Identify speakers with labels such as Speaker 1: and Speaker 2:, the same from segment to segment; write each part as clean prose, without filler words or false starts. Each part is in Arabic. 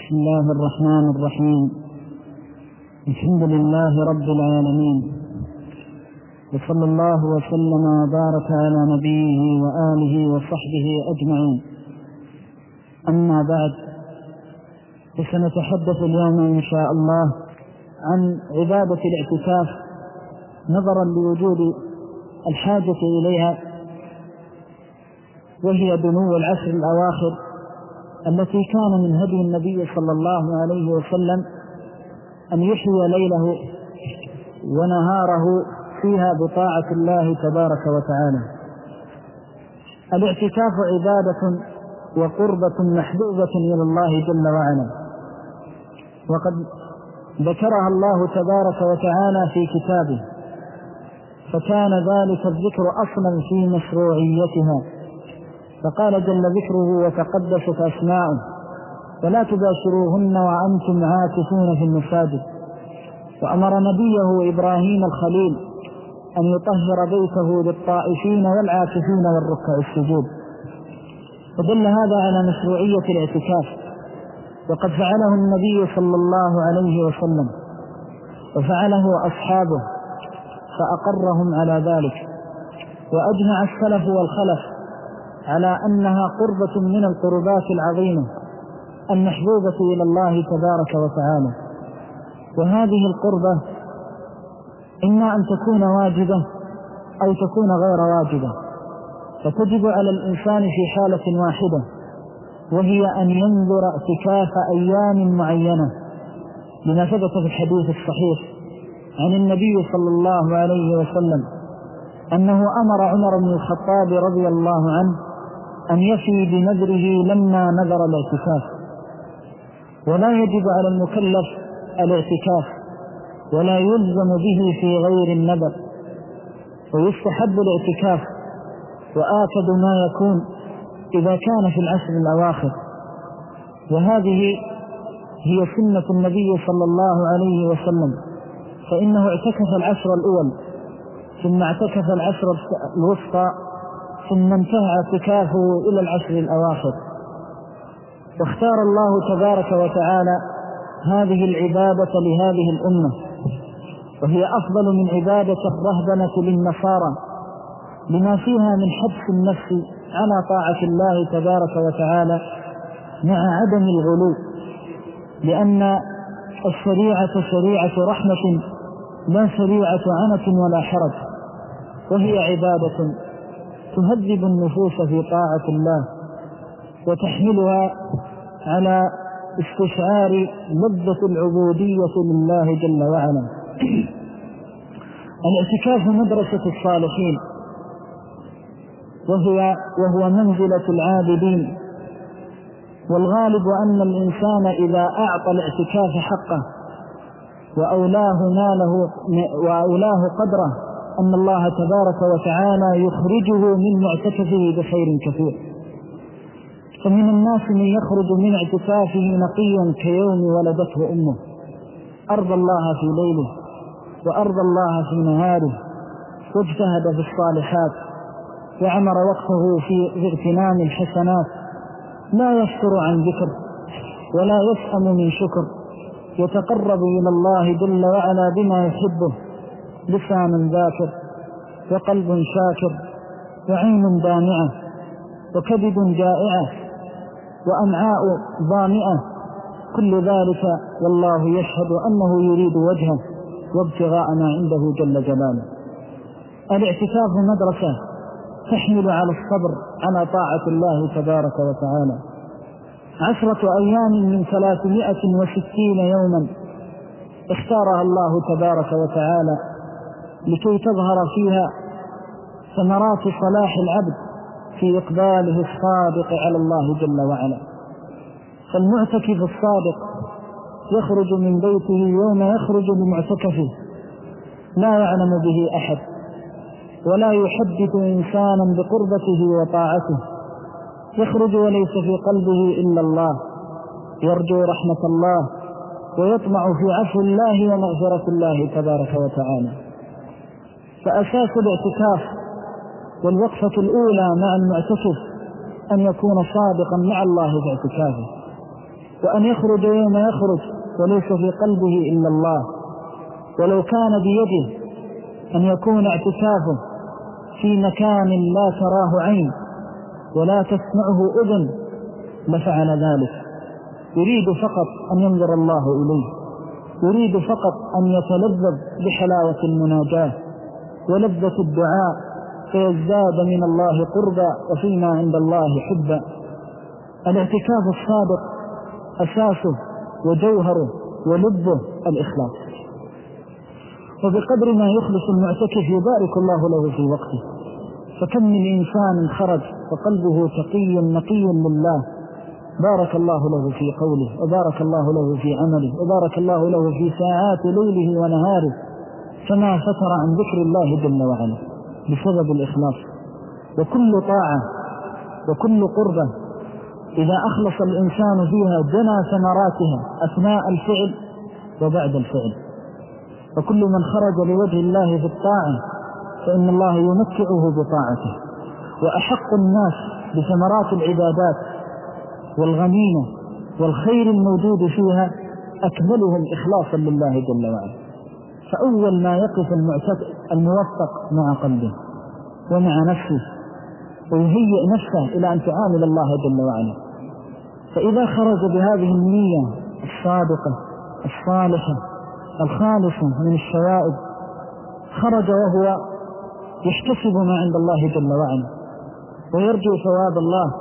Speaker 1: بسم الله الرحمن الرحيم. الحمد لله رب العالمين، وصلى الله وسلم وبارك على نبيه وآله وصحبه أجمعين. أما بعد، فسنتحدث اليوم إن شاء الله عن عبادة الاعتكاف نظرا لوجود الحاجة إليها، وهي دنو العشر الأواخر التي كان من هدي النبي صلى الله عليه وسلم أن يحيي ليله ونهاره فيها بطاعة الله تبارك وتعالى. الاعتكاف عبادة وقربة محبوبة إلى الله جل وعلا، وقد ذكرها الله تبارك وتعالى في كتابه، فكان ذلك الذكر أصلا في مشروعيتها، فقال جل ذكره وتقدست أسماؤه: ولا تباشروهن وأنتم عاكفون في المساجد. وأمر نبيه إبراهيم الخليل أن يطهر بيته للطائفين والعاكفين والركع السجود، فدل هذا على مشروعية الاعتكاف، وقد فعله النبي صلى الله عليه وسلم وفعله أصحابه فأقرهم على ذلك، وأجمع السلف والخلف على أنها قربة من القربات العظيمة المحبوبة إلى الله تبارك وتعالى. وهذه القربة إما أن تكون واجبة أو تكون غير واجبة، فتجب على الإنسان في حالة واحدة، وهي أن ينذر اعتكاف أيام معينة، لما ثبت في الحديث الصحيح عن النبي صلى الله عليه وسلم أنه أمر عمر بن الخطاب رضي الله عنه أن يفي بنذره لما نذر الاعتكاف. ولا يجب على المكلف الاعتكاف، ولا يلزم به في غير النذر، ويستحب الاعتكاف، وآكد ما يكون إذا كان في العشر الأواخر. وهذه هي سنة النبي صلى الله عليه وسلم، فإنه اعتكف العشر الأول، ثم اعتكف العشر الوسطى، ثم انتهى اعتكافه إلى العشر الأواخر. واختار الله تبارك وتعالى هذه العبادة لهذه الأمة، وهي أفضل من عبادة الرهبنة للنصارى، لما فيها من حبس النفس على طاعة الله تبارك وتعالى مع عدم الغلو، لأن الشريعة شريعة رحمة لا شريعة عنة ولا حرج، وهي عبادة تهذب النفوس في طاعة الله وتحملها على استشعار لذة العبودية لله جل وعلا. الاعتكاف مدرسة الصالحين، وهو منزلة العابدين، والغالب أن الإنسان إذا أعطى الاعتكاف حقه وأولاه قدره أن الله تبارك وتعالى يخرجه من معتكفه بخير كثير. فمن الناس من يخرج من اعتكافه نقيا كيوم ولدته أمه، أرضى الله في ليله وأرضى الله في نهاره، واجتهد في الصالحات، وعمر وقته في اغتنام الحسنات، لا يفتر عن ذكر ولا يسأم من شكر، يتقرب إلى الله جل وعلا بما يحبه، لسان ذاكر، وقلب شاكر، وعين دامعة، وكبد جائعة، وأمعاء ضامئة، كل ذلك والله يشهد أنه يريد وجهه وابتغاء ما عنده جل جلاله. الاعتكاف مدرسة تحمل على الصبر على طاعة الله تبارك وتعالى. 10 أيام من 360 يوما اختارها الله تبارك وتعالى لكي تظهر فيها ثمرات صلاح العبد في إقباله الصادق على الله جل وعلا. فالمعتكف الصادق يخرج من بيته يوم يخرج لمعتكفه لا يعلم به أحد، ولا يحدث إنسانا بقربته وطاعته، يخرج وليس في قلبه إلا الله، يرجو رحمة الله ويطمع في عفو الله ومغفرة الله تبارك وتعالى. فأساس الاعتكاف والوقفة الأولى مع المعتكف أن يكون صادقا مع الله في اعتكافه، وأن يخرج يوم يخرج وليس في قلبه إلا الله. ولو كان بيده أن يكون اعتكافه في مكان لا تراه عين ولا تسمعه أذن لفعل ذلك. يريد فقط أن ينظر الله إليه، يريد فقط أن يتلذذ بحلاوة المناجاة ولذة الدعاء فيزداد من الله قربا وفيما عند الله حبا. الاعتكاف الصادق أساسه وجوهره ولبه الإخلاص. وبقدر ما يخلص المعتكف يبارك الله له في وقته. فكم من إنسان خرج وقلبه تقي نقي لله، بارك الله له في قوله، وبارك الله له في عمله، وبارك الله له في ساعات ليله ونهاره، فما فتر عن ذكر الله جل وعلا بسبب الإخلاص. وكل طاعة وكل قربة إذا أخلص الإنسان فيها جنى ثمراتها أثناء الفعل وبعد الفعل. وكل من خرج لوجه الله في الطاعة فإن الله يمتعه بطاعته. وأحق الناس بثمرات العبادات والغنيمة والخير الموجود فيها أكملهم إخلاصا لله جل وعلا. فأول ما يقف الموفق مع قلبه ومع نفسه ويهيئ نفسه إلى أن تعامل الله جل وعلا. فإذا خرج بهذه النية الصادقة الصالحة الخالصة من الشوائب، خرج وهو يحتسب ما عند الله جل وعلا ويرجو ثواب الله،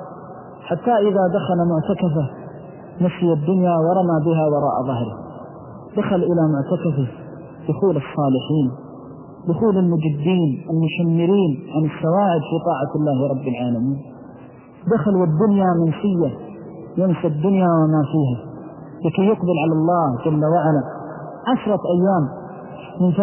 Speaker 1: حتى إذا دخل معتكفه نسي الدنيا ورمى بها وراء ظهره. دخل إلى معتكفه دخول الصالحين، دخول المجدين المشمرين عن السواعد في طاعة الله رب العالمين. دخل والدنيا منسية، ينسى الدنيا وما فيها لكي يقبل على الله جل وعلا. 10 أيام من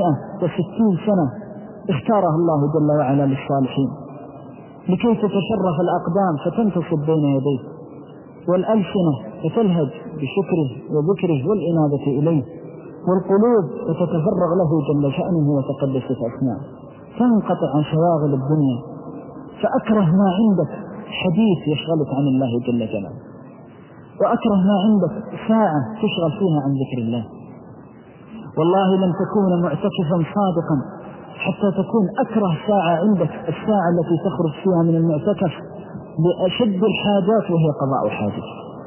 Speaker 1: 360 سنة اختارها الله جل وعلا للصالحين لكي تتشرف الأقدام فتنتصب بين يديه، والألسنة فتلهج بشكره وذكره والإنابة إليه، والقلوب فتتفرغ له جل شأنه وتقدست أسماءه، تنقطع عن شواغل الدنيا. فأكره ما عندك حديث يشغلك عن الله جل جلاله، وأكره ما عندك ساعة تشغل فيها عن ذكر الله. والله لن تكون معتكفا صادقا حتى تكون أكره ساعة عندك الساعة التي تخرج فيها من المعتكف بأشد الحاجات وهي قضاء حاجة.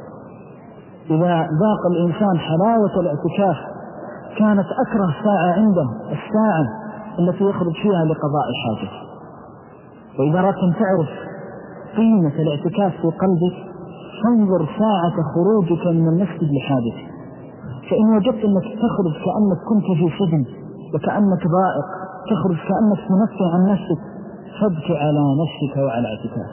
Speaker 1: إذا ذاق الإنسان حلاوة الاعتكاف كانت أكره ساعة عنده الساعة التي يخرج فيها لقضاء الحاجة. وإذا أردت أن تعرف قيمة الاعتكاف في قلبك فانظر ساعة خروجك من المسجد لحاجتك. فإن وجدت أنك تخرج كأنك كنت في سجن وكأنك ضائق، تخرج كأنك منفع عن نفسك، فابكي على نفسك وعلى اعتكاف.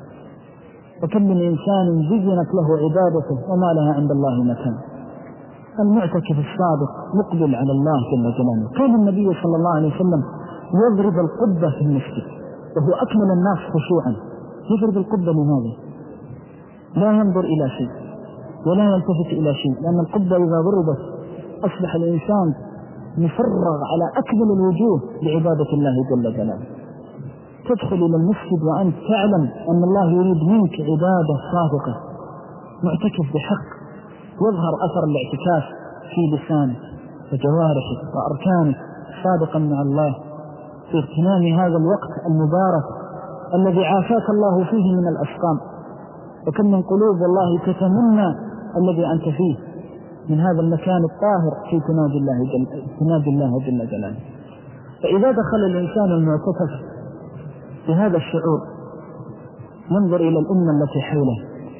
Speaker 1: وكم من إنسان زينت له عبادته وما لها عند الله مكان. المعتكف الصادق مقبل على الله جل جلاله. كان النبي صلى الله عليه وسلم يضرب القبة في المسجد وهو أكمل الناس خشوعا. يضرب القبة لماذا؟ لا ينظر إلى شيء ولا يلتفت إلى شيء، لأن القبة إذا ضربت أصبح الإنسان مفرغ على أكمل الوجوه لعبادة الله جل جلاله. تدخل إلى المسجد وأنت تعلم أن الله يريد منك عبادة صادقة، معتكف بحق، يظهر أثر الاعتكاف في لسانك وجوارحك وأركانك صادقا مع الله في اغتنام هذا الوقت المبارك الذي عافاك الله فيه من الأسقام. وكم من قلوب والله تتمنى الذي أنت فيه من هذا المكان الطاهر في تنادي الله جل جلاله. فإذا دخل الإنسان المعتكف بهذا الشعور ينظر إلى الأمة التي حوله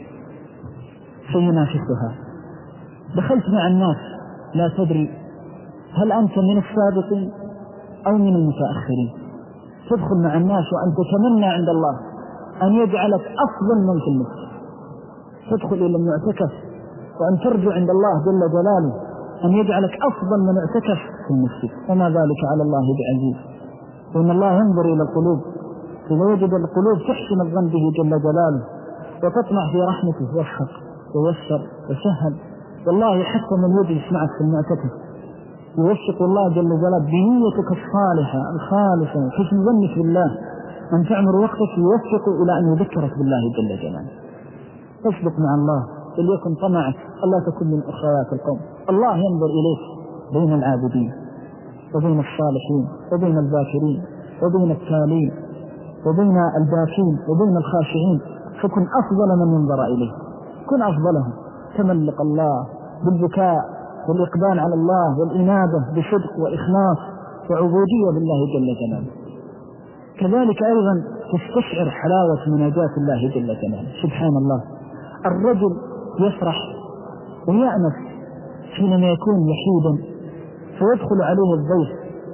Speaker 1: فينافسها. دخلت مع الناس لا تدري هل أنت من السابقين أو من المتأخرين. تدخل مع الناس وأنت تتمنى عند الله أن يجعلك أفضل من في المسجد. تدخل إلى المعتكف وأن ترجو عند الله جل جلاله أن يجعلك أفضل من اعتكف في المسجد، وما ذلك على الله بعزيز. وإن الله ينظر إلى القلوب، إذا وجد القلوب تحسن الظن به جل جلاله وتطمع في رحمته وفق ويسر وسهل. والله حتى من يجلس معك في المعتكف يوفق الله جل جلاله بنيتك الصالحة الخالصة حسن ظنك بالله أن تعمر وقتك يوفق إلى أن يذكرك بالله جل جلاله. تصدق مع الله وليكن طمعك ألا تكون من أخوات القوم. الله ينظر إليك بين العابدين وبين الصالحين وبين الذاكرين وبين التالين وبين الباكين وبين الخاشعين، فكن أفضل من ينظر إليه، كن أفضلهم، تملق الله بالبكاء والإقبال على الله والإنابة بصدق وإخلاص وعبودية لله جل جلاله. كذلك أيضا تستشعر حلاوة مناجاة الله جل جلاله. سبحان الله، الرجل يفرح ويأنس حينما يكون وحيدا فيدخل عليه الضيف،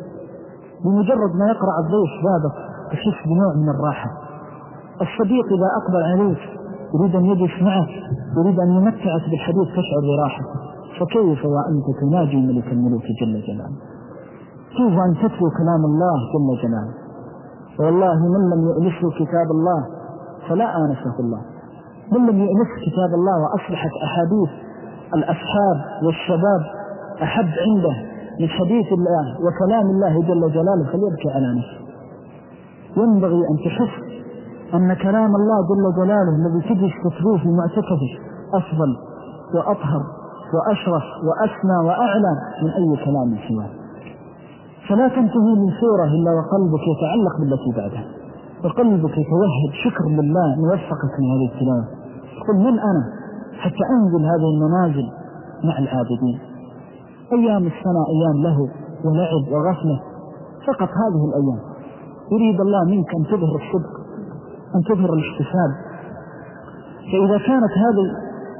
Speaker 1: بمجرد ما يقرأ الضيف بابك تحس بنوع من الراحة. الصديق إذا أقبل عليك يريد أن يجلس معك، يريد أن يمتعك بالحديث، تشعر براحة. فكيف وأنت تناجي ملك الملوك جل جلاله؟ كيف أن تتلو كلام الله جل جلاله؟ والله من لم يؤنسه كتاب الله فلا آنسه الله. من لم يؤنس كتاب الله وأصبحت أحاديث الأصحاب والشباب أحب عنده من حديث الله وكلام الله جل جلاله فليبكي على نفسه. ينبغي أن تحس أن كلام الله جل جلاله الذي تجلس تتلوه في معتكفه أفضل وأطهر وأشرف وأسمى وأعلى من أي كلام سواه. فلا تنتهي من سورة إلا وقلبك يتعلق بالتي بعدها، وقلبك يتوهج شكر لله أن وفقك من هذه التلاوة. قل من أنا حتى أنزل هذه المنازل مع العابدين؟ أيام السنة أيام له ولعب وغفلة، فقط هذه الأيام يريد الله منك أن تظهر الصدق، أن تظهر الاحتساب. فإذا كانت هذه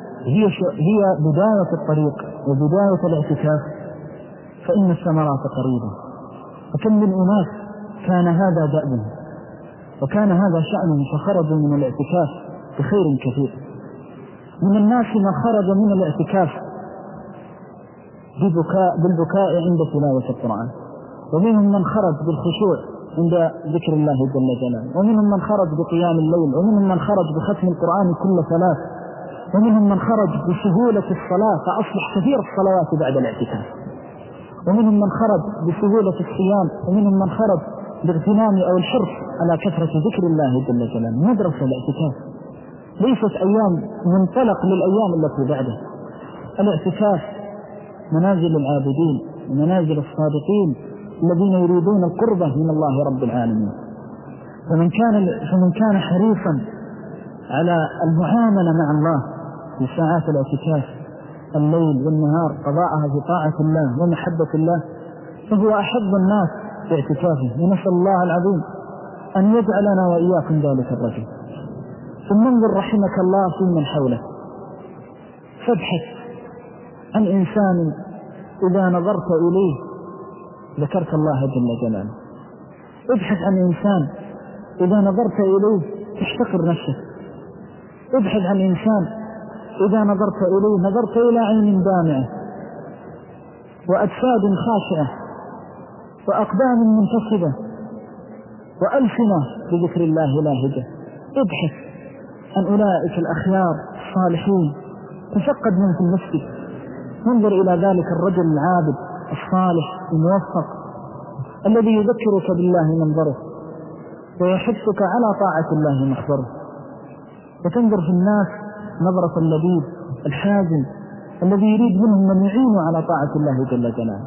Speaker 1: هي بداية الطريق وبداية الاعتكاف فإن الثمرات قريبة. وكم من أناس كان هذا دأبهم وكان هذا شأنهم فخرجوا من الاعتكاف بخير كثير. من الناس من خرج من الاعتكاف بالبكاء عند تلاوة القرآن، ومنهم من خرج بالخشوع عند ذكر الله جل جلاله، ومنهم من خرج بقيام الليل، ومنهم من خرج بختم القرآن كل ثلاث، ومنهم من خرج بسهولة الصلاة فأصبح كثير الصلوات بعد الاعتكاف، ومنهم من خرج بسهولة الصيام، ومنهم من خرج باغتنام أو الحرص على كثرة ذكر الله جل جلاله. مدرسة الاعتكاف ليست أيام منطلق للأيام التي بعده. الاعتكاف منازل العابدين ومنازل الصادقين الذين يريدون القربة من الله رب العالمين. فمن كان حريصا على المعاملة مع الله في ساعات الاعتكاف الليل والنهار قضاءها في طاعة الله ومحبة الله فهو أحب الناس باعتكافه. ونسأل الله العظيم أن يجعلنا وإياكم ذلك الرجل. ثم انظر رحمك الله في من حوله، فابحث عن إنسان إذا نظرت إليه ذكرت الله جل جلاله. ابحث عن إنسان إذا نظرت إليه تحتقر نفسك. ابحث عن إنسان إذا نظرت إليه نظرت إلى عين دامعة وأجساد خاشعة وأقدام منتصبة وألسنة بذكر الله لاهجة. ابحث عن أولئك الأخيار الصالحين، تفقد من في المسجد، انظر إلى ذلك الرجل العابد الصالح الموفق الذي يذكرك بالله منظره ويحثك على طاعة الله محضره. وتنظر في الناس نظرة اللبيب الحازم الذي يريد منهم من يعينوا على طاعة الله جل جلاله.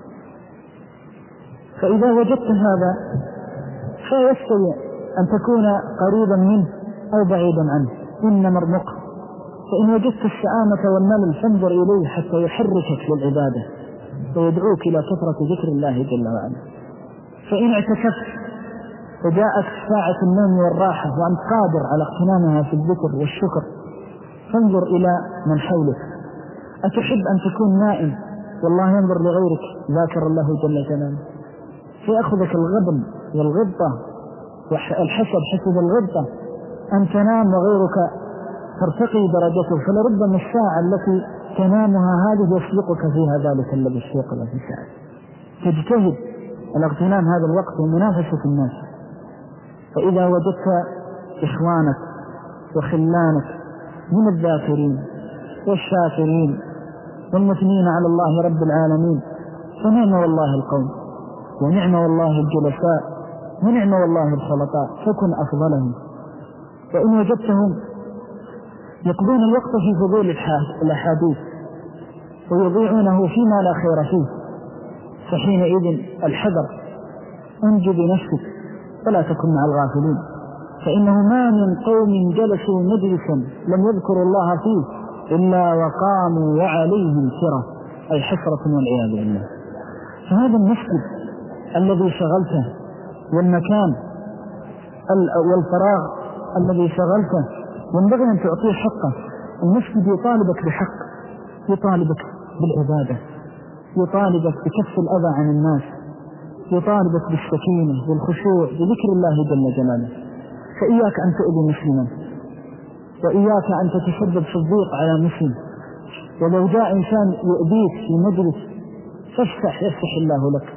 Speaker 1: فإذا وجدت هذا فيستوي أن تكون قريبا منه أو بعيدا عنه، إنما ارمق. فإن وجدت السآمة والملل فانظر إليه حتى يحركك للعبادة ويدعوك إلى كثرة ذكر الله جل وعلا. فإن اعتكفت وجاءت ساعة النوم والراحة وأنت قادر على اغتنامها في الذكر والشكر فانظر إلى من حولك. أتحب أن تكون نائم والله ينظر لغيرك ذاكر الله جل جلاله فيأخذك الغبن والغبطة والحسد حسد الغبطة أن تنام وغيرك ترتقي درجته، فلربما الساعة التي تنامها هذه يسبقك فيها ذلك الذي استيقظ في ساعة. تجتهد على اغتنام هذا الوقت ومنافسة الناس. فإذا وجدت إخوانك وخلانك من الذاكرين والشاكرين والمثنين على الله رب العالمين فنعم والله القوم ونعم والله الجلساء ونعم والله الخلطاء، فكن أفضلهم. وإن وجدتهم يقضون الوقت في فضول الأحاديث ويضيعونه فيما لا خير فيه. فحينئذ الحذر، انجو بنفسك ولا تكن مع الغافلين، فإنه ما من قوم جلسوا مجلسا لم يذكروا الله فيه إلا وقاموا وعليهم سرة، أي حسرة والعياذ بالله. فهذا المسجد الذي شغلته والمكان والفراغ الذي شغلته ينبغي أن تعطيه حقه. المسجد يطالبك بحق، يطالبك بالعبادة، يطالبك بكف الأذى عن الناس، يطالبك بالسكينة والخشوع بذكر الله جل جلاله. فإياك أن تؤذي مسلما، وإياك أن تتسبب في الضيق على مسلم. ولو جاء إنسان يؤذيك في مجلس فافتح يفتح الله لك.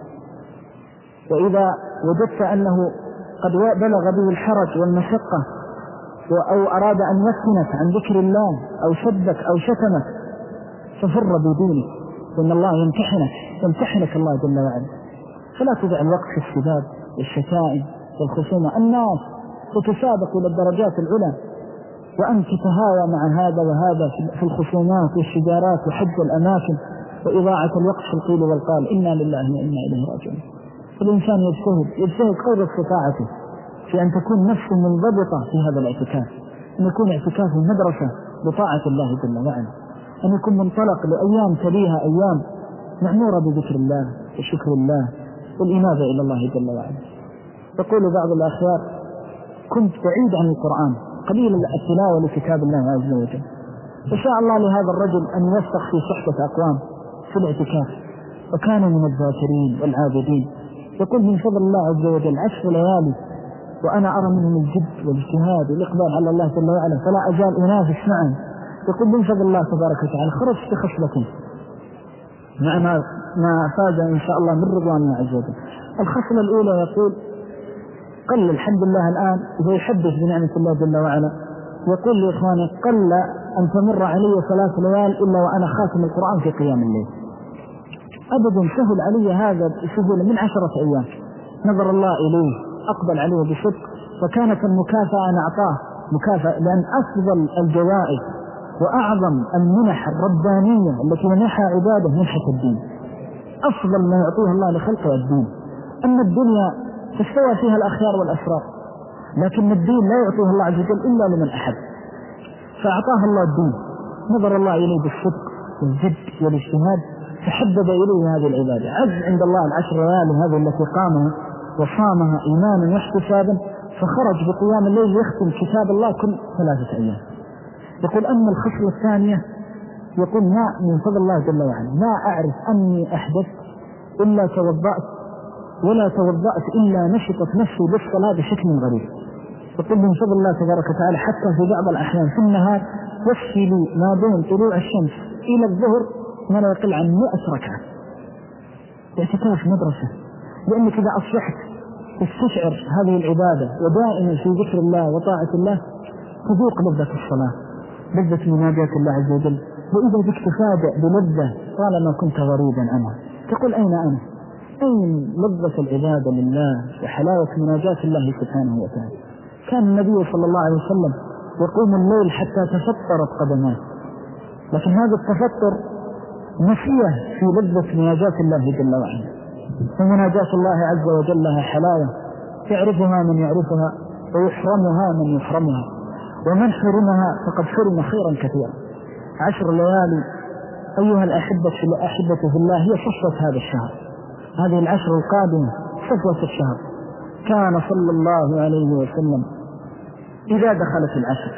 Speaker 1: وإذا وجدت أنه قد بلغ به الحرج والمشقة أو أراد أن يفتنك عن ذكر الله أو سبك أو شتمك ففر بدينك، وإن الله يمتحنك الله جل وعلا. فلا تضع الوقت في السباب والشتائم والخصومة. الناس تتسابق إلى الدرجات العلى، وأنت تتهاوى مع هذا وهذا في الخصومات والشجارات وحج الأماكن وإضاعة الوقت في القيل والقال. إنا لله وإنا إليه راجعون. فالإنسان يجتهد قدر استطاعته في أن تكون نفسه منضبطة في هذا الاعتكاف، أن يكون اعتكاف مدرسة لطاعة الله جل وعلا، أن يكون منطلق لأيام تليها أيام معمورة بذكر الله وشكر الله والإنابة إلى الله جل وعلا. يقول بعض الأخيار: كنت بعيد عن القرآن، قليل التلاوة لكتاب الله عز وجل، فشاء الله لهذا الرجل أن يوفق في صحبة أقوام في الاعتكاف، وكان من الذاكرين والعابدين. يقول: من فضل الله عز وجل 10 ليالي وأنا أرى منهم الجد والاجتهاد والإقبال على الله جل وعلا، فلا أزال أنافس معهم. يقول: من فضل الله تبارك وتعالى خرجت بخصلة مع ما فاز إن شاء الله من رضوان الله عز وجل. الخصلة الأولى يقول: قل الحمد لله الآن إذا يحدث بنعمة الله جل وعلا، يقول لإخواني: قل أن تمر علي 3 ليال إلا وأنا خاتم القرآن في قيام الليل. أبدا سهل علي هذا سهولة من 10 أيام. نظر الله إليه، أقبل عليه بصدق، وكانت المكافأة أن أعطاه مكافأة، لأن أفضل الجوائز وأعظم المنح الربانية التي منحها عباده منحة الدين. أفضل ما يعطيه الله لخلقه الدين. أما الدنيا تستوى فيها الأخيار والأشرار، لكن الدين لا يعطيه الله عز وجل إلا لمن أحب، فأعطاه الله الدين. نظر الله إليه بالصدق والجد والاجتهاد، فحبب إليه هذه العبادة. عز عند الله 10 ليالي هذه التي قامها وصامها إيمانا واحتسابا، فخرج بقيام الليل يختم كتاب الله كل 3 أيام. يقول: أما الخصلة الثانية، يقول: ما من فضل الله جل وعلا ما أعرف أني أحدث إلا توضأت، ولا توضأت إلا نشطت نفسي بالصلاة بشكل غريب. يقول: من فضل الله تبارك وتعالى حتى في بعض الأحيان في النهار يكفي لي ما بين طلوع الشمس إلى الظهر ما لا يقل عن 100 ركعة. اعتكاف مدرسة، لأنك إذا أصبحت تستشعر هذه العبادة ودائما في ذكر الله وطاعة الله تذوق لذة الصلاة، لذة مناجاة الله عز وجل. وإذا بك تفاجأ بلذة طالما كنت غريبا عنها، تقول: أين أنا؟ أين لذة العبادة لله وحلاوة مناجاة الله سبحانه وتعالى؟ كان النبي صلى الله عليه وسلم يقوم الليل حتى تفطرت قدماه، لكن هذا التفطر نسيه في لذة مناجاة الله جل وعلا. ومناجاة الله عز وجل لها حلاوة يعرفها من يعرفها ويحرمها من يحرمها، ومن حرمها فقد حرم خيرا كثيرا. 10 ليالي أيها الأحبة في الله هي صفوة هذا الشهر، هذه 10 القادمة صفوة الشهر. كان صلى الله عليه وسلم إذا دخلت 10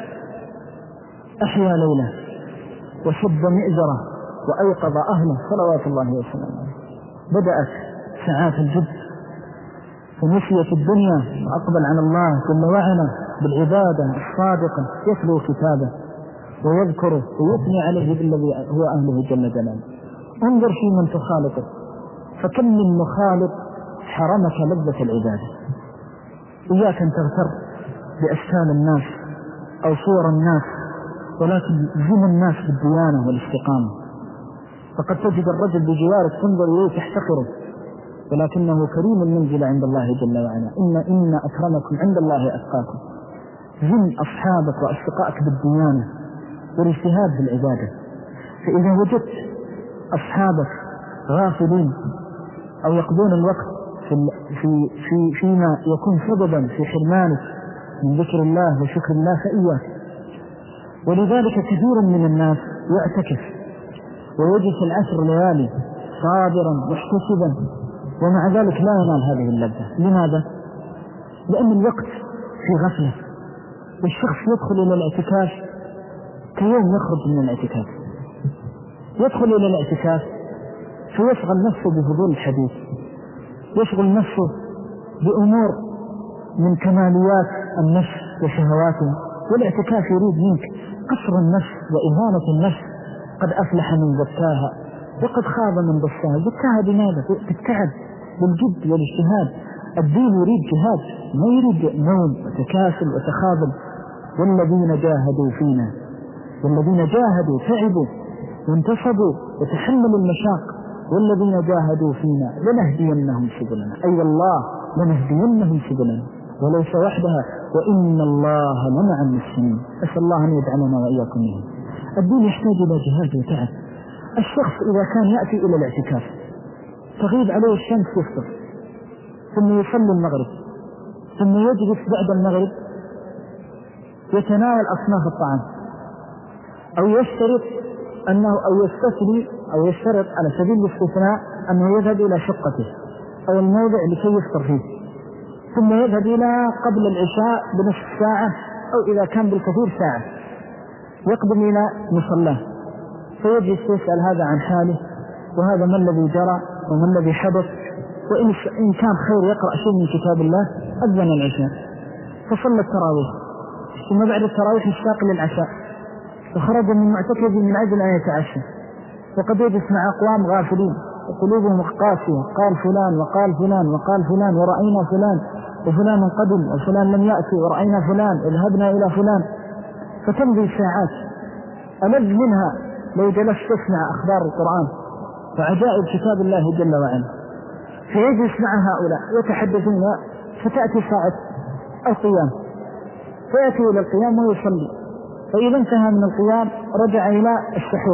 Speaker 1: أحيا ليلة وشد مئزرة وأيقظ أهله صلوات الله وسلامه. بدأت ساعات الجد ونسيت الدنيا وأقبل على الله جل وعلا بالعبادة الصادقة، يتلو كتابه ويذكره ويثني عليه بالذي هو أهله جل جلاله. انظر في من تخالطه، فكم من مخالط حرمك لذة العبادة. إياك أن تغتر بأشكال الناس أو صور الناس، ولكن زم الناس بالديانة والاستقامة. فقد تجد الرجل بجوارك تنظر إليه تحتقره، ولكنه كريم المنزل عند الله جل وعلا. إن أكرمكم عند الله أتقاكم. زم أصحابك وأصدقائك بالديانة، والاجتهاد في العبادة. فإذا وجدت أصحابك غافلين أو يقضون الوقت فيما يكون سببا في حرمانك من ذكر الله وشكر الله فإياك. ولذلك كثير من الناس يعتكف ويجلس العشر ليالي صابرا محتسبا ومع ذلك لا ينال هذه اللذة. لماذا؟ لأن الوقت في غفلة، والشخص يدخل إلى الاعتكاف كيوم يخرج من الاعتكاف، يدخل إلى الاعتكاف فيشغل نفسه بفضول الحديث، يشغل نفسه بأمور من كماليات النفس وشهواته. والاعتكاف يريد منك قصر النفس وإهانة النفس. قد أفلح من زكاها وقد خاب من دساها. زكاها بماذا؟ بالتعب بالجد والاجتهاد. الدين يريد جهاد، ما يريد نوم وتكاسل وتخاذل. والذين جاهدوا فينا، والذين جاهدوا تعبوا وانتصبوا وتحملوا المشاق، والذين جاهدوا فينا لنهدينهم سبلنا. أي والله لنهدينهم سبلنا وليس وحدها، وإن الله لمع المحسنين. أسأل الله أن يجعلنا وإياكم منهم. الدين يحتاج إلى جهاد وتعب. الشخص إذا كان يأتي إلى الاعتكاف تغيب عليه الشمس يفطر، ثم يصلي المغرب، ثم يجلس بعد المغرب يتناول أصناف الطعام، أو يشترط أنه أو يستثني أو يشترط على سبيل الاستثناء أنه يذهب إلى شقته أو الموضع لكي يفطر فيه، ثم يذهب إلى قبل العشاء بنصف ساعة أو إذا كان بالكثير ساعة يقدم إلى مصلاه، فيجلس يسأل هذا عن حاله وهذا ما الذي جرى وما الذي حدث، وإن كان خير يقرأ شيء من كتاب الله. أذن العشاء فصلى التراويح، ثم بعد التراويح اشتاق للعشاء فخرج من معتكف من أجل أن يتعشى، وقد يجلس مع أقوام غافلين وقلوبهم قاسية، قال فلان وقال فلان وقال فلان ورأينا فلان وفلان قدم وفلان لم يأتي ورأينا فلان وذهبنا إلى فلان، فتمضي ساعات ألذ منها لو جلست تسمع أخبار القرآن وعجائب كتاب الله جل وعلا. فيجلس مع هؤلاء يتحدثون، فتأتي ساعة القيام فيأتي إلى القيام ويصلي، فإذا انتهى من القيام رجع إلى السحور،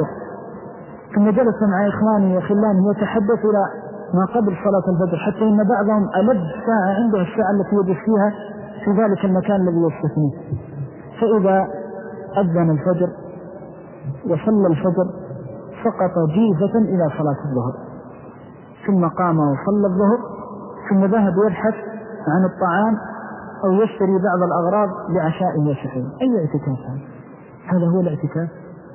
Speaker 1: ثم جلس مع إخوانه وخلانه يتحدث إلى ما قبل صلاة الفجر، حتى إن بعضهم ألد ساعة عنده الساعة التي يجلس فيها في ذلك المكان الذي يستثنيه. فإذا أذن الفجر وصلى الفجر سقط جيزة إلى صلاة الظهر، ثم قام وصلى الظهر، ثم ذهب يبحث عن الطعام أو يشتري بعض الأغراض لعشاء وسحور. أي اعتكاف هذا؟ هو الاعتكاف؟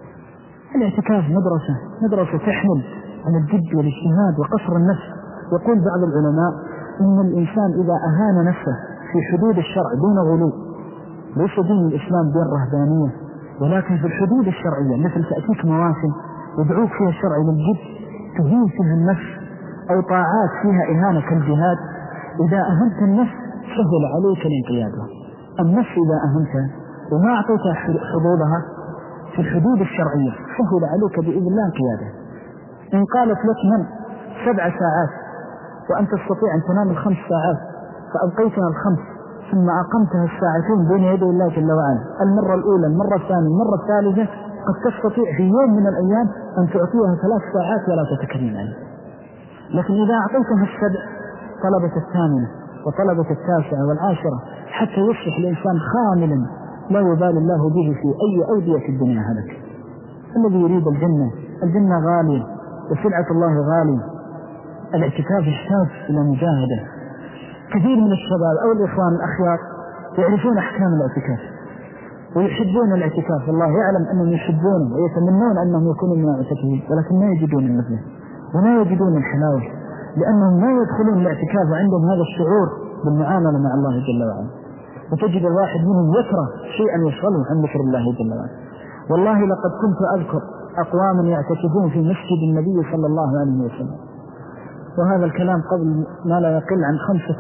Speaker 1: الاعتكاف مدرسة تحمل عن الجد والاجتهاد وقصر النفس. يقول بعض العلماء إن الإنسان إذا أهان نفسه في حدود الشرع دون غلو، ليس دين الإسلام دين رهبانية، ولكن في الحدود الشرعية، مثل تأتيك مواسم يدعوك فيها الشرع للجد تهين فيها النفس، أو طاعات فيها إهانة كالجهاد، إذا أهنت النفس سهل عليك الانقياد. النفس إذا أهنتها وما أعطيتها حدودها في الحدود الشرعية سهل عليك بإذن الله انقيادها. إن قالت لك من 7 ساعات وأنت تستطيع أن تنام 5 ساعات فأبقيتها 5 ثم أقمتها 2 ساعتين بين يدي الله جل وعلا، المرة الأولى المرة الثانية المرة الثالثة، قد تستطيع في يوم من الأيام أن تعطيها 3 ساعات ولا تتكلم عنها. لكن إذا أعطيتها 7 طلبت 8 وطلبت 9 و10 حتى يصبح الإنسان خاملا لا يبالي الله به في أي أودية الدنيا هلك. الذي يريد الجنة غالية وسلعة الله غالية. الاعتكاف يحتاج إلى مجاهدة. كثير من الشباب أو الإخوان الأخيار يعرفون أحكام الاعتكاف ويحبون الاعتكاف، والله يعلم أنهم يحبونه ويتمنون أنهم يكونوا من المعتكفين، ولكن ما يجدون المثل وما يجدون الحلاوة، لأنهم ما يدخلون الاعتكاف وعندهم هذا الشعور بالمعاملة مع الله جل وعلا. وتجد الواحد منهم يكره شيئا يشغله عن ذكر الله جل وعلا. والله لقد كنت أذكر أقواما يعتكفون في مسجد النبي صلى الله عليه وسلم، وهذا الكلام قبل ما لا يقل عن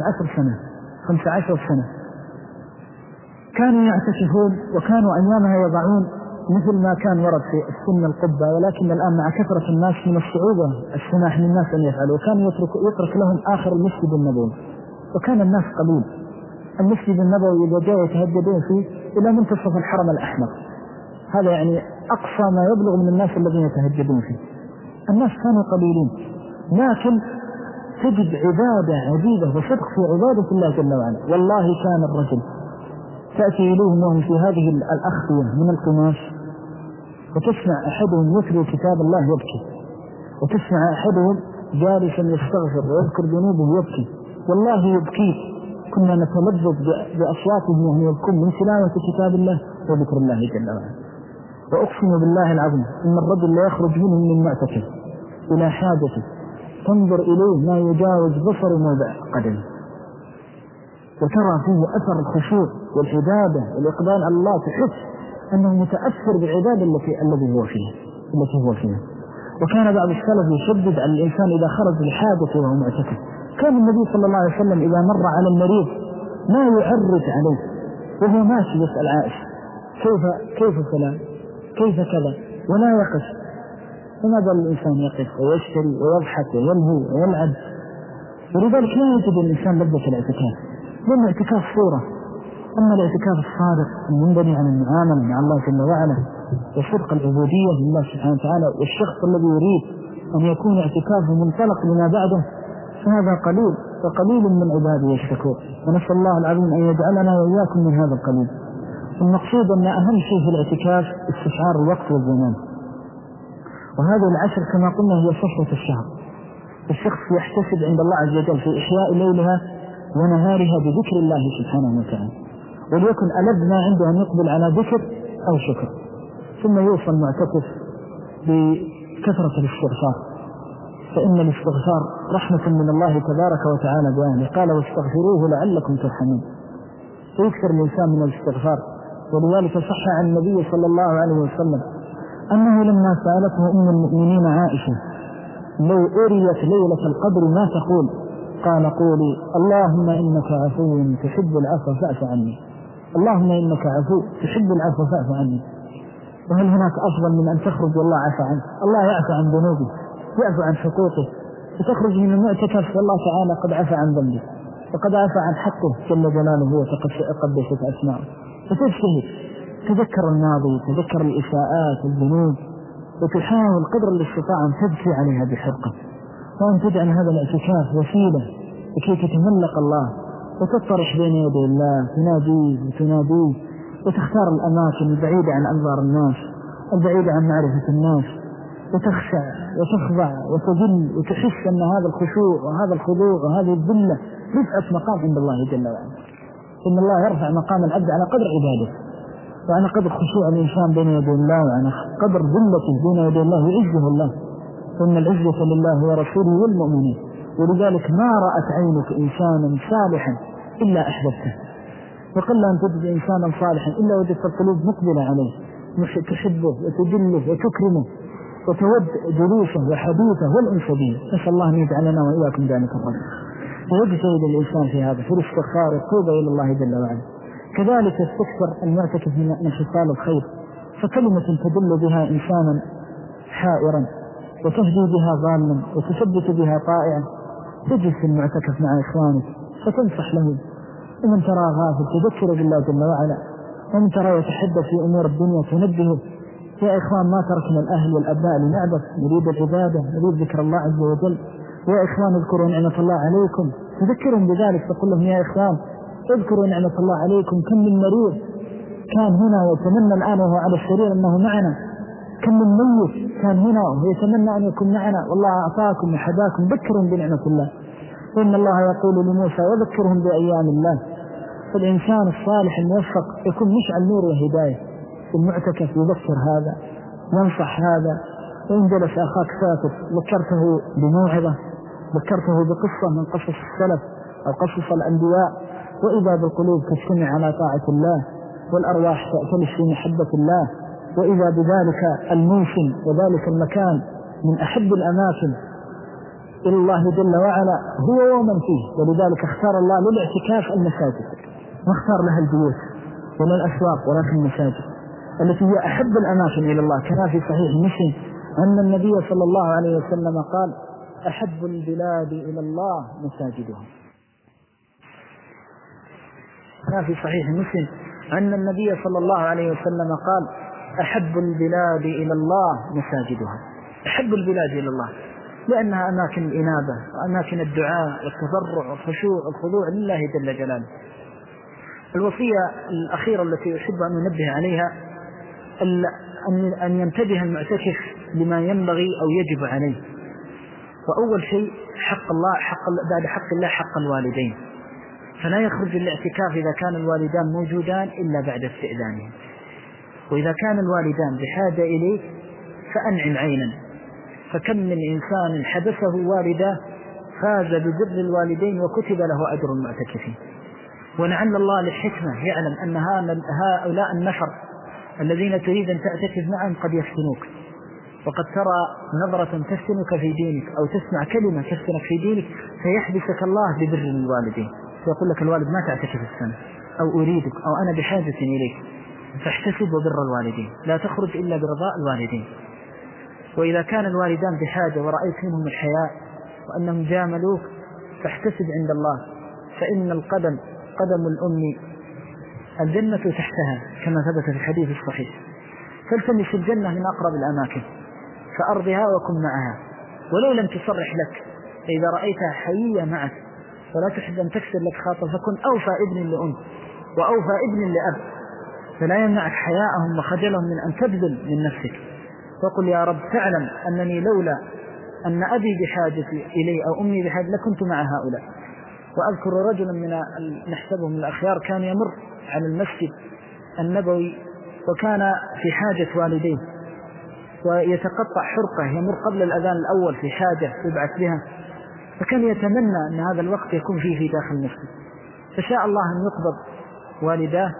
Speaker 1: 15 سنة، كانوا يعتكفون وكانوا أيامها يضعون مثل ما كان ورد في السنة القبة، ولكن الآن مع كثرة الناس من الصعوبة السماح للناس أن يفعلوا، وكانوا يترك لهم آخر المسجد النبوي، وكان الناس قليل. المسجد النبوي إذا جاء يتهجدون فيه إلى منتصف الحرم الأحمر، هذا يعني أقصى ما يبلغ من الناس الذين يتهجدون فيه. الناس كانوا قليلين، لكن تجد عبادة عجيبة وصدق في عبادة الله جل وعلا. والله كان الرجل تأتي إليهم وهم في هذه الأخفية من القماش، وتسمع أحدهم يتلو كتاب الله يبكي، وتسمع أحدهم جالسا يستغفر ويذكر ذنوبه يبكي، والله يبكي. كنا نتلذذ بأصواتهم وهم يبكون من تلاوة كتاب الله وذكر الله جل وعلا. وأقسم بالله العظيم إن الرجل لا يخرج منه من معتكف إلى حاجته تنظر إليه ما يجاوز بصر موضع قدمه، وترى فيه أثر الخشوع والعبادة والإقبال على الله، تحس أنه متأثر بالعبادة التي هو فيها. وكان بعض السلف يشدد على الإنسان إذا خرج لحاجته وهو معتكف. كان النبي صلى الله عليه وسلم إذا مر على المريض ما يعرج عليه وهو ماشي يسأل عائشة كيف فلان كيف كذا، ولا يقف. فماذا الإنسان يقف ويشتري ويضحك ويلهو ويلعب؟ ولذلك لا يجد الإنسان لذة الاعتكاف، لأن الاعتكاف صورة. أما الاعتكاف الصادق المنبني عن المعاملة مع الله جل وعلا وصدق العبودية لله سبحانه وتعالى، والشخص الذي يريد أن يكون اعتكافه منطلق لما بعده، فهذا قليل وقليل من عباده الشكور. ونسأل الله العظيم أن يجعلنا وإياكم من هذا القليل. المقصود أن أهم شيء في الاعتكاف استشعار الوقت والزمان، وهذه العشر كما قلنا هي صفوة الشهر. الشخص يحتسب عند الله عز وجل في إحياء ليلها ونهارها بذكر الله سبحانه وتعالى، وليكن ألذ ما عنده أن يقبل على ذكر أو شكر. ثم يوصل معتكف بكثرة الاستغفار، فإن الاستغفار رحمة من الله تبارك وتعالى بأهله، قال واستغفروه لعلكم ترحمون. فيكثر الإنسان من الاستغفار. ولذلك صح عن النبي صلى الله عليه وسلم أنه لما سألته أم المؤمنين عائشة لو أريت ليلة القدر ما تقول، قال قولي اللهم إنك عفو تحب العفو فاعف عني، اللهم إنك عفو تحب العفو فاعف عني. وهل هناك أفضل من أن تخرج والله عفى عنك؟ الله يعفى عن ذنوبه، يعفى عن حقوقه، وتخرج من المعتكف والله تعالى قد عفى عن ذنبه وقد عفى عن حقه جل جلاله وتقدست أسماءه. فتجتهد، تذكر الماضي، تذكر الإساءات والذنوب، وتحاول قدر الاستطاعة أن تبكي عليها بحرقة، وأن تجعل هذا الاعتكاف وسيلة لكي تتملق الله وتطرح بين يدي الله، تناديه وتختار الأماكن البعيدة عن أنظار الناس، البعيدة عن معرفة الناس، وتخشع وتخضع وتذل وتحس أن هذا الخشوع وهذا الخضوع وهذه الذلة رفعة مقام عند الله جل وعلا. إن الله يرفع مقام العبد على قدر عباده، وعلى قدر خشوع الإنسان بين يدي الله، وعلى قدر ذلته بين يدي الله يعزه الله. فإن العزة لله ورسوله والمؤمنين. ولذلك ما رأت عينك إنسانا صالحا إلا أحببته، وقل أن تجد إنسانا صالحا إلا وجدت القلوب مقبلة عليه، تحبه وتجله وتكرمه وتود جلوسه وحديثه والأنس به. نسأل الله أن يجعلنا وإياكم ذلك الرجل. ويجتهد الإنسان في هذا، في الاستغفار والتوبة إلى الله جل وعلا. كذلك يستكثر المعتكف من خصال الخير، فكلمة تدل بها إنسانا حائرا وتهدي بها ضالا وتثبت بها طائعا، تجلس في المعتكف مع إخوانك فتنصح له. ومن ترى غافل تذكر بالله جل وعلا، ومن ترى يتحدث في أمور الدنيا تنبهه. يا إخوان ما تركنا الأهل والأبناء لنعبث، نريد العبادة، نريد ذكر الله عز وجل. يا إخوان اذكروا نعمة الله عليكم، تذكرهم بذلك، تقول لهم يا إخوان اذكروا نعمة الله عليكم، كم من مريض كان هنا ويتمنى الآن وهو على السرير أنه معنا، كم من ميت كان هنا ويتمنى أن يكون معنا، والله أعطاكم وحداكم. ذكرهم بنعمة الله، فإن الله يقول لموسى وذكرهم بأيام الله. فالإنسان الصالح الموفق يكون مشعل نور وهداية في المعتكف، يذكر هذا ينصح هذا. وإن جلس أخاك ساكت ذكرته بموعظة، ذكرته بقصة من قصص السلف أو قصص الأنبياء، وإذا بالقلوب تجتمع على طاعة الله والأرواح تأتلف في محبة الله. وإذا بذلك الموسم وذلك المكان من أحب الأماكن إلى الله جل وعلا هو ومن فيه. ولذلك اختار الله للاعتكاف المساجد، ما اختار لها البيوت ولا الأسواق، ولكن المساجد التي هي أحب الأماكن إلى الله. كما في صحيح مسلم أن النبي صلى الله عليه وسلم قال أحب البلاد إلى الله مساجدها. كما في صحيح مسلم أن النبي صلى الله عليه وسلم قال أحب البلاد إلى الله مساجدها، أحب البلاد إلى الله لأنها أماكن الإنابة وأماكن الدعاء والتضرع والخضوع لله جل جلاله. الوصية الأخيرة التي أحب أن ننبه عليها أن ينتبه المعتكف لما ينبغي أو يجب عليه. وأول شيء حق الله، بعد حق الله حق الوالدين، فلا يخرج الاعتكاف إذا كان الوالدان موجودان إلا بعد استئذانهم. وإذا كان الوالدان بحاجة إليه فأنعم عينا، فكم من إنسان حبسه والده فاز ببر الوالدين وكتب له أجر المعتكفين. ولعل الله للحكمة يعلم أن هؤلاء النفر الذين تريد أن تعتكف معهم قد يفتنوك، وقد ترى نظرة تفتنك في دينك أو تسمع كلمة تفتنك في دينك فيحبسك الله ببر الوالدين، فيقول لك الوالد ما تعتكف السنة، أو أريدك، أو أنا بحاجة إليك، فاحتسب بر الوالدين، لا تخرج إلا برضاء الوالدين. وإذا كان الوالدان بحاجة ورأيت منهم الحياء وأنهم جاملوك فاحتسب عند الله، فإن القدم قدم الأم الجنة تحتها كما ثبت في الحديث الصحيح. فالتمس الجنة من أقرب الأماكن فأرضها وكن معها، ولو لم تصرح لك، فإذا رأيتها حيية معك ولا تحب أن تكسر لك خاطر فكن أوفى ابن لأم وأوفى ابن لأب، فلا يمنعك حياءهم وخجلهم من أن تبذل من نفسك، فقل يا رب تعلم أنني لولا أن أبي بحاجة إلي أو أمي بحاجة لكنت مع هؤلاء. وأذكر رجلا من نحسبه من الأخيار كان يمر على المسجد النبوي وكان في حاجة والديه ويتقطع حرقة، يمر قبل الأذان الأول في حاجة يبعث بها، فكان يتمنى أن هذا الوقت يكون فيه في داخل المسجد، فشاء الله أن يقبض والداه،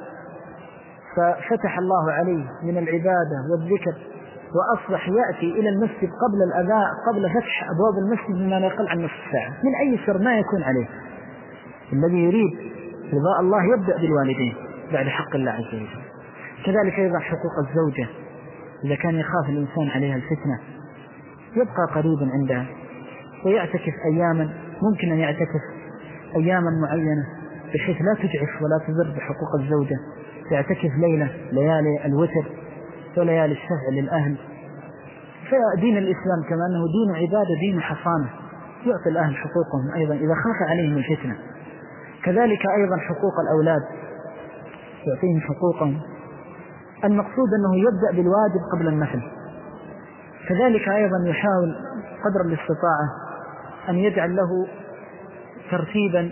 Speaker 1: ففتح الله عليه من العبادة والذكر، وأصبح يأتي إلى المسجد قبل الأذان، قبل فتح أبواب المسجد بما لا يقل عن نصف ساعة من أي سر ما يكون عليه. الذي يريد رضاء الله يبدأ بالوالدين بعد حق الله عز وجل. كذلك أيضا حقوق الزوجة، إذا كان يخاف الإنسان عليها الفتنة يبقى قريبا عندها ويعتكف أياما، ممكن أن يعتكف أياما معينة بحيث لا تجعف ولا تضر بحقوق الزوجة، يعتكف ليالي الوتر وليالي الشفع للأهل. فدين الإسلام كما أنه دين عبادة دين حصانة، يعطي الأهل حقوقهم أيضا إذا خاف عليهم الفتنة. كذلك أيضا حقوق الأولاد يعطيهم حقوقهم، المقصود أنه يبدأ بالواجب قبل النفل. كذلك أيضا يحاول قدر الاستطاعة أن يجعل له ترتيبا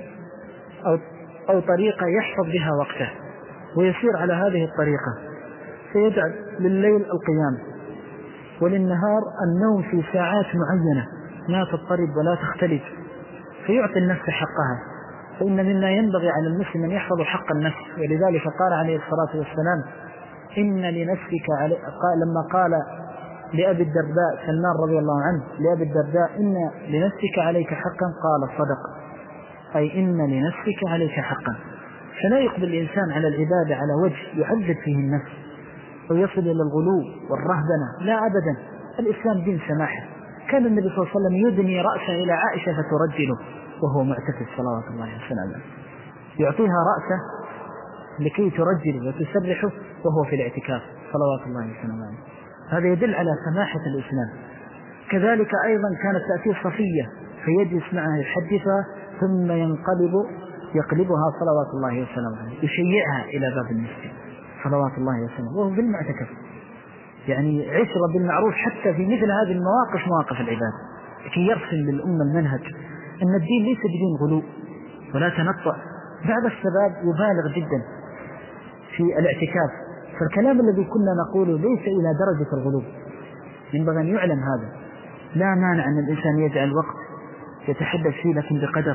Speaker 1: أو طريقة يحفظ بها وقته ويسير على هذه الطريقة، فيجعل لليل القيام وللنهار النوم في ساعات معينة لا تضطرب ولا تختلف، فيعطي النفس حقها. فإن مما ينبغي على المسلم أن يحفظ حق النفس، ولذلك قال عليه الصلاة والسلام إن لنفسك لما قال لأبي الدرداء سلمان رضي الله عنه لأبي الدرداء إن لنفسك عليك حقا، قال صدق، أي إن لنفسك عليك حقا. فلا يقبل الإنسان على العبادة على وجه يعذب فيه النفس ويصل إلى الغلو والرهبنة، لا أبدا. الإسلام دين سماحة. كان النبي صلى الله عليه وسلم يدني رأسه إلى عائشة فترجله وهو معتكف صلوات الله وسلامه، يعطيها رأسه لكي ترجله وتسرحه وهو في الاعتكاف صلوات الله وسلامه. هذا يدل على سماحة الإسلام. كذلك أيضا كانت تأتي صفية فيجلس معها يحدثها ثم يقلبها صلوات الله وسلامه، يشيعها إلى باب المسجد صلوات الله وسلامه وهو في المعتكف. يعني عشرة بالمعروف حتى في مثل هذه المواقف، مواقف العبادة، لكي يرسم للأمة المنهج أن الدين ليس بدين غلو ولا تنطع. بعض الشباب يبالغ جدا في الاعتكاف، فالكلام الذي كنا نقوله ليس إلى درجة الغلو، ينبغي أن يعلم هذا. لا مانع أن الإنسان يجعل وقت يتحدث فيه لكن بقدر،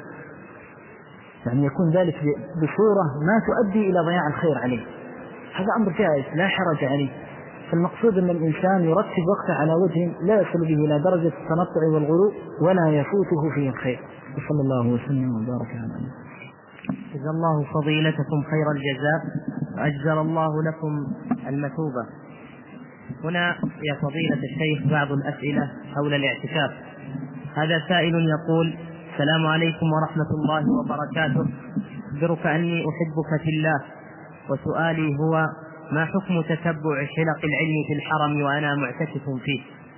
Speaker 1: يعني يكون ذلك بصورة ما تؤدي إلى ضياع الخير عليه، هذا أمر جائز لا حرج عليه. فالمقصود أن الإنسان يرتب وقته على وجه لا يصل به إلى درجة التنطع والغلو ولا يفوته فيه الخير. صلى الله وسلم وبارك على محمد.
Speaker 2: جزا الله فضيلتكم خير الجزاء وأجزل الله لكم المثوبة. هنا يا فضيلة الشيخ بعض الأسئلة حول الاعتكاف. هذا سائل يقول: السلام عليكم ورحمة الله وبركاته، أخبرك أني أحبك في الله، وسؤالي هو: ما حكم تتبع حلق العلم في الحرم وأنا معتكف فيه؟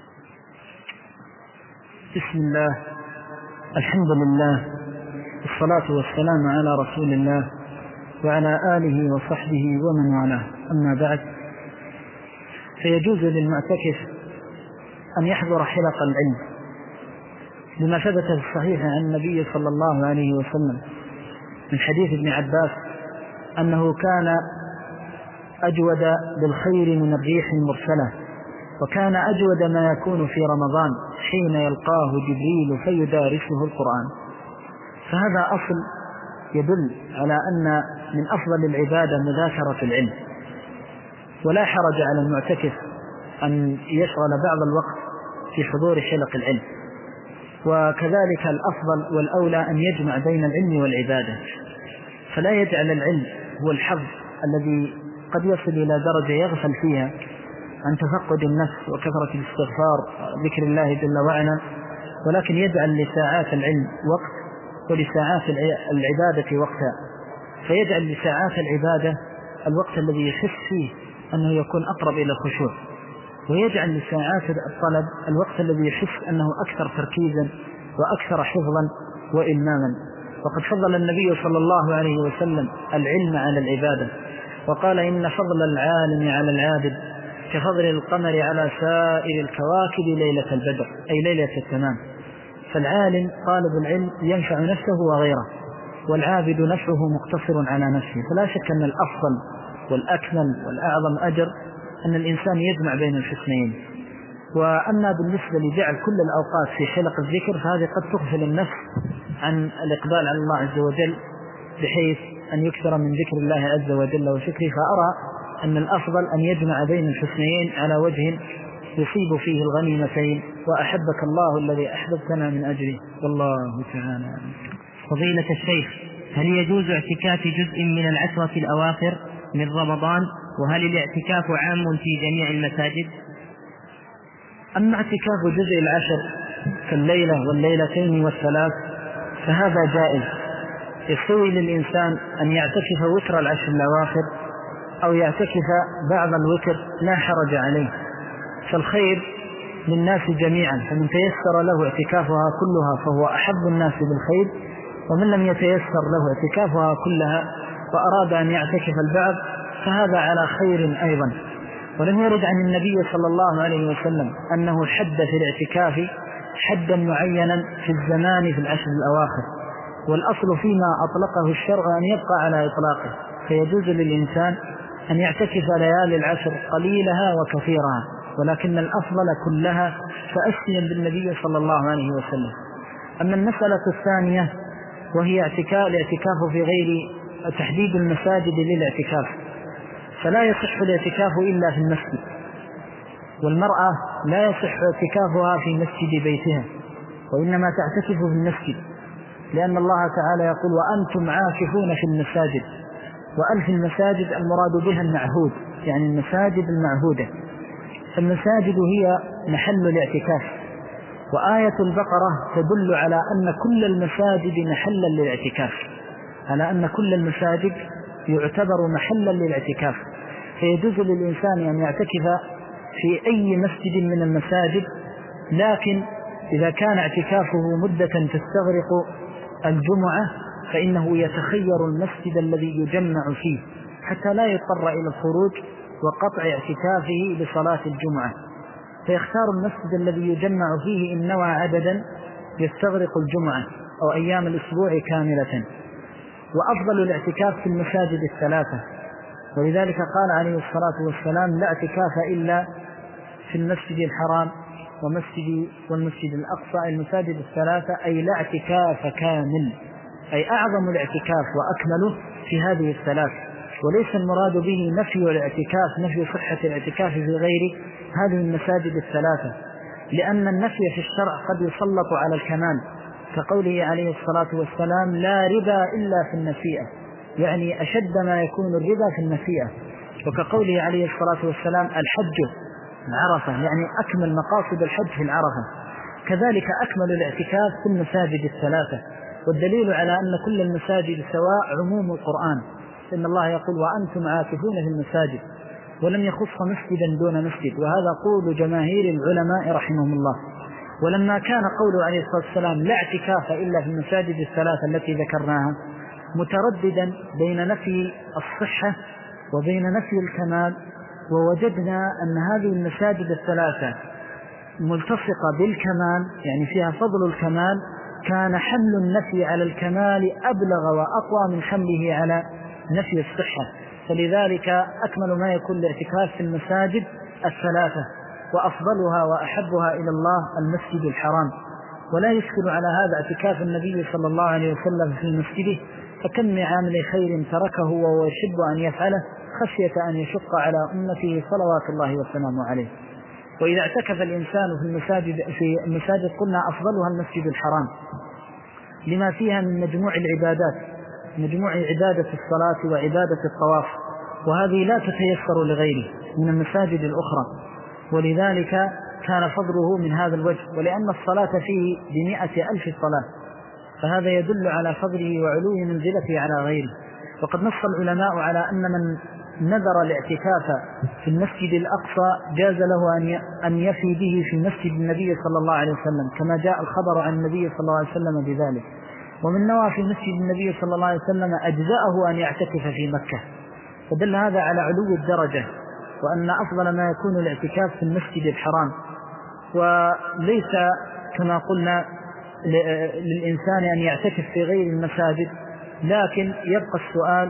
Speaker 1: بسم الله، الحمد لله، والصلاة والسلام على رسول الله وعلى آله وصحبه ومن والاه، أما بعد، فيجوز للمعتكف أن يحضر حلق العلم لما ثبت في الصحيح عن النبي صلى الله عليه وسلم من حديث ابن عباس أنه كان أجود بالخير من الريح المرسلة، وكان أجود ما يكون في رمضان حين يلقاه جبريل فيدارسه القرآن. فهذا أصل يدل على أن من أفضل العبادة مذاكرة العلم، ولا حرج على المعتكف أن يشغل بعض الوقت في حضور حلق العلم. وكذلك الأفضل والأولى أن يجمع بين العلم والعبادة، فلا يجعل العلم هو الحظ الذي قد يصل إلى درجة يغفل فيها عن تفقد النفس وكثرة الاستغفار ذكر الله جل وعلا، ولكن يجعل لساعات العلم وقت ولساعات العبادة وقتا، فيجعل لساعات العبادة الوقت الذي يحس فيه أنه يكون أقرب إلى الخشوع، ويجعل لساعات الطلب الوقت الذي يحس أنه أكثر تركيزا وأكثر حفظا وإلماما. وقد فضل النبي صلى الله عليه وسلم العلم على العبادة، وقال إن فضل العالم على العابد كفضل القمر على سائر الكواكب ليلة البدر، أي ليلة التمام. فالعالم طالب العلم ينفع نفسه وغيره، والعابد نفعه مقتصر على نفسه. فلا شك أن الأفضل والأكمل والأعظم أجر أن الإنسان يجمع بين الحسنين. وأما بالنسبة لجعل كل الأوقات في حلق الذكر فهذه قد تغفل النفس عن الإقبال على الله عز وجل، بحيث أن يكثر من ذكر الله عز وجل وشكره. فأرى أن الأفضل أن يجمع بين الحسنين على وجه يصيب فيه الغنيمتين، وأحبك الله الذي أحببتنا من أجله، والله تعالى.
Speaker 2: فضيلة الشيخ، هل يجوز اعتكاف جزء من العشرة الأواخر من رمضان؟ وهل الاعتكاف عام في جميع المساجد؟
Speaker 1: أما اعتكاف جزء العشر كالليلة والليلتين والثلاث فهذا جائز، يستوي للإنسان أن يعتكف وتر العشر الأواخر أو يعتكف بعض الوتر، لا حرج عليه، فالخير للناس جميعا، فمن تيسر له اعتكافها كلها فهو أحب الناس بالخير، ومن لم يتيسر له اعتكافها كلها وأراد أن يعتكف البعض فهذا على خير أيضا. ولم يرد عن النبي صلى الله عليه وسلم أنه حد في الاعتكاف حدا معينا في الزمان في العشر الأواخر، والأصل فيما أطلقه الشرع أن يبقى على إطلاقه، فيجوز للإنسان أن يعتكف ليالي العشر قليلها وكثيرها، ولكن الأفضل كلها تأسيا بالنبي صلى الله عليه وسلم. أما المسألة الثانية وهي الاعتكاف في غير تحديد المساجد للاعتكاف، فلا يصح الاعتكاف إلا في المسجد، والمرأة لا يصح اعتكافها في مسجد بيتها، وإنما تعتكف في المسجد، لأن الله تعالى يقول وأنتم عاكفون في المساجد، وألف المساجد المراد بها المعهود، يعني المساجد المعهودة. فالمساجد هي محل الاعتكاف، وآية البقرة تدل على أن كل المساجد محلا للاعتكاف، على أن كل المساجد يعتبر محلا للاعتكاف، فيجوز للإنسان أن يعتكف في أي مسجد من المساجد، لكن إذا كان اعتكافه مدة تستغرق الجمعة فإنه يتخير المسجد الذي يجمع فيه حتى لا يضطر إلى الخروج وقطع اعتكافه لصلاة الجمعة، فيختار المسجد الذي يجمع فيه إن نوى عددا يستغرق الجمعة أو أيام الأسبوع كاملة. وأفضل الاعتكاف في المساجد الثلاثة، ولذلك قال عليه الصلاة والسلام لا اعتكاف إلا في المسجد الحرام والمسجد الأقصى، المساجد الثلاثة، أي لا اعتكاف كامل، أي أعظم الاعتكاف وأكمله في هذه الثلاث، وليس المراد به نفي الاعتكاف، نفي صحة الاعتكاف في غير هذه المساجد الثلاثة، لأن النفي في الشرع قد يسلط على الكمال، كقوله عليه الصلاة والسلام لا ربا إلا في النسيئة، يعني أشد ما يكون الربا في النسيئة، وكقوله عليه الصلاة والسلام الحج عرفة، يعني أكمل مقاصد الحج في العرفة. كذلك أكمل الاعتكاف في المساجد الثلاثة، والدليل على أن كل المساجد سواء عموم القرآن، إن الله يقول وأنتم عاكفون في المساجد، ولم يخص مسجدا دون مسجد، وهذا قول جماهير العلماء رحمهم الله. ولما كان قوله عليه الصلاة والسلام لا اعتكاف إلا في المساجد الثلاثة التي ذكرناها، مترددا بين نفي الصحة وبين نفي الكمال، ووجدنا أن هذه المساجد الثلاثة ملتصقة بالكمال، يعني فيها فضل الكمال، كان حمل النفي على الكمال أبلغ وأقوى من حمله على نفي الصحة. فلذلك أكمل ما يكون الاعتكاف في المساجد الثلاثة، وأفضلها وأحبها إلى الله المسجد الحرام. ولا يشكل على هذا اعتكاف النبي صلى الله عليه وسلم في مسجده، فكم من عامل خير تركه وهو يحب أن يفعله خشية أن يشق على أمته صلوات الله وسلامه عليه. وإذا اعتكف الإنسان في المساجد قلنا أفضلها المسجد الحرام لما فيها من مجموع العبادات، مجموع عبادة الصلاة وعبادة الطواف، وهذه لا تتيسر لغيره من المساجد الأخرى، ولذلك كان فضله من هذا الوجه، ولأن الصلاة فيه ب100,000 صلاة، فهذا يدل على فضله وعلو منزلته على غيره. وقد نص العلماء على أن من نذر الاعتكاف في المسجد الأقصى جاز له أن يفي به في مسجد النبي صلى الله عليه وسلم، كما جاء الخبر عن النبي صلى الله عليه وسلم بذلك. ومن نوى في مسجد النبي صلى الله عليه وسلم أجزأه أن يعتكف في مكة، فدل هذا على علو الدرجة، وأن أفضل ما يكون الاعتكاف في المسجد الحرام. وليس كما قلنا للإنسان أن يعتكف في غير المساجد، لكن يبقى السؤال: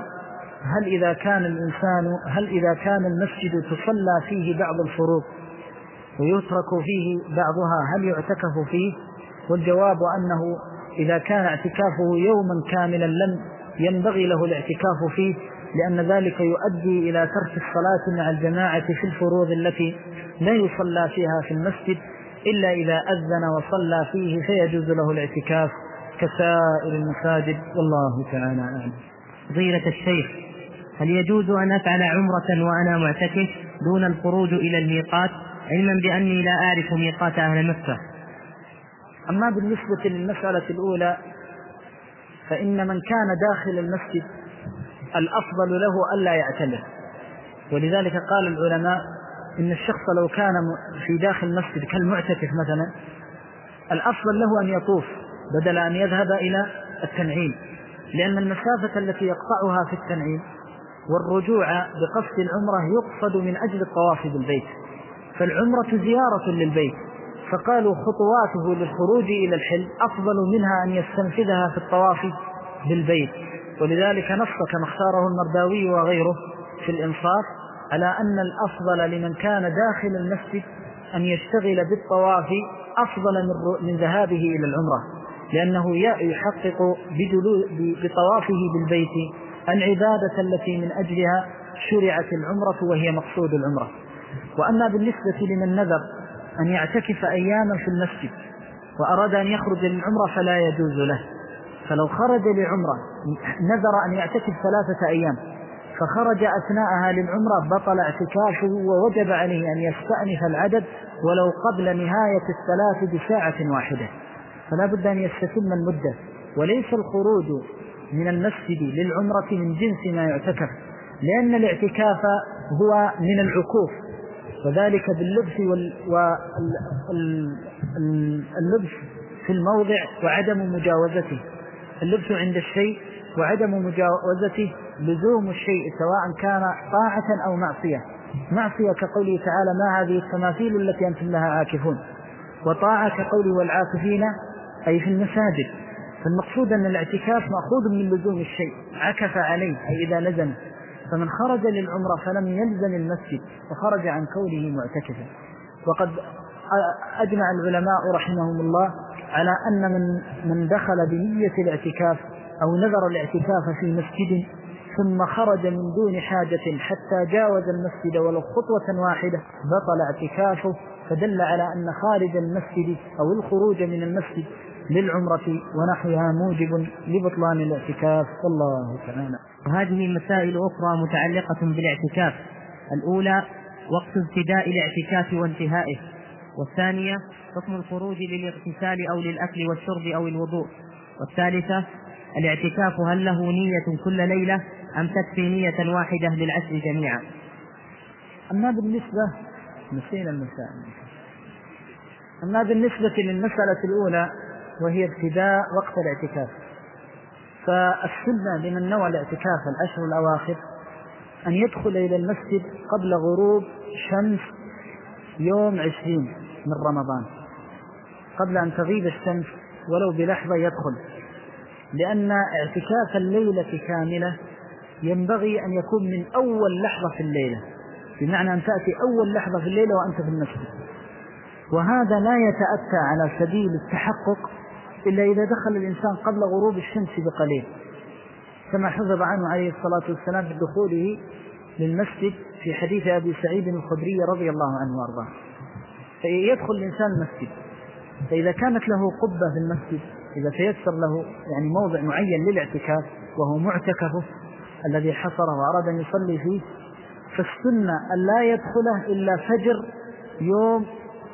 Speaker 1: هل إذا كان المسجد تصلى فيه بعض الفروض ويترك فيه بعضها هل يعتكف فيه؟ والجواب أنه إذا كان اعتكافه يوما كاملا لم ينبغي له الاعتكاف فيه، لأن ذلك يؤدي إلى ترك الصلاة مع الجماعة في الفروض التي لا يصلى فيها في المسجد إلا إذا أذن وصلى فيه، فيجوز له الاعتكاف كسائر المساجد، والله تعالى أعلم.
Speaker 2: فضيلة الشيخ، هل يجوز أن أفعل عمرة وأنا معتكف دون الخروج إلى الميقات، علما بأني لا أعرف ميقات أهل مكة؟
Speaker 1: أما بالنسبة للمسألة الأولى، فإن من كان داخل المسجد الأفضل له ألا يعتمر، ولذلك قال العلماء إن الشخص لو كان في داخل المسجد كالمعتكف مثلا، الأفضل له أن يطوف بدل أن يذهب إلى التنعيم، لأن المسافة التي يقطعها في التنعيم والرجوع بقصد العمرة يقصد من أجل الطواف بالبيت، فالعمرة زيارة للبيت، فقالوا خطواته للخروج إلى الحل أفضل منها أن يستنفذها في الطواف بالبيت. ولذلك نص كما اختاره المرداوي وغيره في الإنصاف على أن الأفضل لمن كان داخل المسجد أن يشتغل بالطواف أفضل من ذهابه إلى العمرة، لأنه يحقق بطوافه بالبيت العبادة التي من أجلها شرعت العمرة وهي مقصود العمرة. وأما بالنسبة لمن نذر أن يعتكف أياما في المسجد وأراد أن يخرج للعمرة فلا يجوز له، فلو خرج للعمرة نذر أن يعتكف 3 أيام فخرج أثناءها للعمرة بطل اعتكافه، ووجب عليه أن يستأنف العدد ولو قبل نهاية 3 بساعة واحدة، فلا بد أن يستتم المدة. وليس الخروج من المسجد للعمرة من جنس ما يعتكف، لأن الاعتكاف هو من العكوف، وذلك باللبس واللبس في الموضع وعدم مجاوزته، اللبس عند الشيء وعدم مجاوزته، لزوم الشيء سواء كان طاعة أو معصية كقوله تعالى ما هذه التماثيل التي أنتم لها عاكفون، وطاعة كقوله والعاكفين أي في المساجد. فالمقصود أن الاعتكاف مأخوذ من لزوم الشيء، عكف عليه أي إذا لزم، فمن خرج للعمرة فلم يلزم المسجد وخرج عن كونه معتكفا. وقد أجمع العلماء رحمهم الله على أن من دخل بنية الاعتكاف أو نذر الاعتكاف في مسجد ثم خرج من دون حاجة حتى جاوز المسجد ولو خطوة واحدة بطل اعتكافه، فدل على أن خارج المسجد أو الخروج من المسجد للعمرة ونحوها موجب لبطلان الاعتكاف، والله تعالى.
Speaker 2: وهذه مسائل أخرى متعلقة بالاعتكاف: الأولى وقت ابتداء الاعتكاف وانتهائه، والثانية حكم الخروج للاغتسال أو للأكل والشرب أو الوضوء، والثالثة الاعتكاف هل له نية كل ليلة أم تكفي نية واحدة للعشر جميعا؟
Speaker 1: أما بالنسبة للمسألة الأولى وهي ابتداء وقت الاعتكاف، فالسنة لمن نوى الاعتكاف الأشهر الأواخر أن يدخل إلى المسجد قبل غروب شمس يوم 20 من رمضان، قبل أن تغيب الشمس ولو بلحظة يدخل، لأن اعتكاف الليلة كاملة ينبغي أن يكون من أول لحظة في الليلة، بمعنى أن تأتي أول لحظة في الليلة وأنت في المسجد، وهذا لا يتأتى على سبيل التحقق إلا إذا دخل الإنسان قبل غروب الشمس بقليل، كما حفظ عنه عليه الصلاة والسلام بدخوله للمسجد في حديث أبي سعيد الخدري رضي الله عنه وارضاه. فيدخل الإنسان المسجد، فإذا كانت له قبة في المسجد، إذا تيسر له يعني موضع معين للاعتكاف وهو معتكفه الذي حصره وأراد أن يصلي فيه، فالسنة أن لا يدخله إلا فجر يوم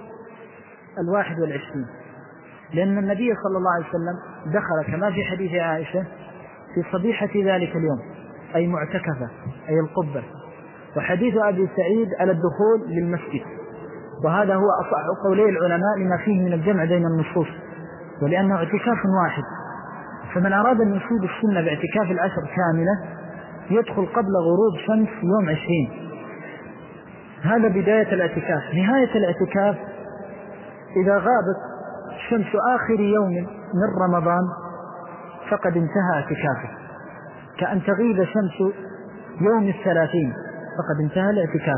Speaker 1: 21، لأن النبي صلى الله عليه وسلم دخل كما في حديث عائشة في صبيحة ذلك اليوم، أي معتكفة أي القبة. وحديث أبي سعيد على الدخول للمسجد، وهذا هو أصح قولي العلماء لما فيه من الجمع بين النصوص، ولأنه اعتكاف واحد. فمن أراد أن يصيب السنة باعتكاف العشر كاملة يدخل قبل غروب شمس يوم 20. هذا بداية الاعتكاف. نهاية الاعتكاف إذا غابت شمس آخر يوم من رمضان فقد انتهى اعتكافه، كأن تغيب شمس يوم 30 فقد انتهى الاعتكاف.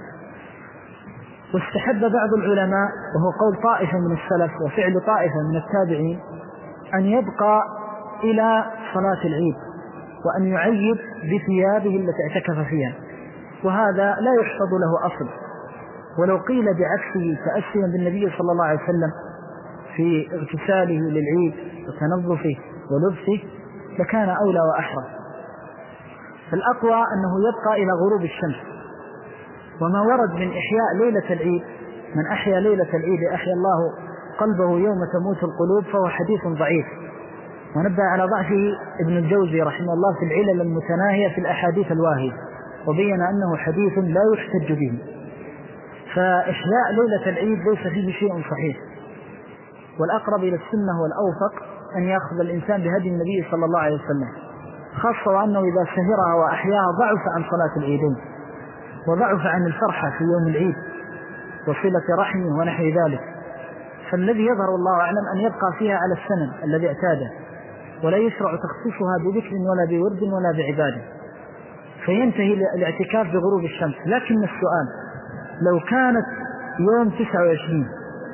Speaker 1: واستحب بعض العلماء، وهو قول طائفة من السلف وفعل طائفة من التابعين، أن يبقى إلى صلاة العيد وأن يعيد بثيابه التي اعتكف فيها، وهذا لا يحفظ له أصل. ولو قيل بعكسه تأسيا بالنبي صلى الله عليه وسلم في اغتساله للعيد وتنظفه ولبسه لكان أولى وأحرى. فالأقوى أنه يبقى إلى غروب الشمس. وما ورد من إحياء ليلة العيد، من أحيا ليلة العيد أحيا الله قلبه يوم تموت القلوب، فهو حديث ضعيف، ونبه على ضعفه ابن الجوزي رحمه الله في العلل المتناهية في الأحاديث الواهية، وبين أنه حديث لا يحتج به. فإحياء ليلة العيد ليس فيه شيء صحيح، والأقرب إلى السنة والأوفق أن يأخذ الإنسان بهدي النبي صلى الله عليه وسلم، خاصة وأنه إذا سهرها وأحياها ضعف عن صلاة العيدين، وضعف عن الفرحة في يوم العيد وصلة رحمه ونحو ذلك. فالذي يظهر الله أعلم أن يبقى فيها على السنن الذي اعتاده، ولا يشرع تخصيصها بذكر ولا بورد ولا بعبادة، فينتهي الاعتكاف بغروب الشمس. لكن السؤال، لو كانت يوم 29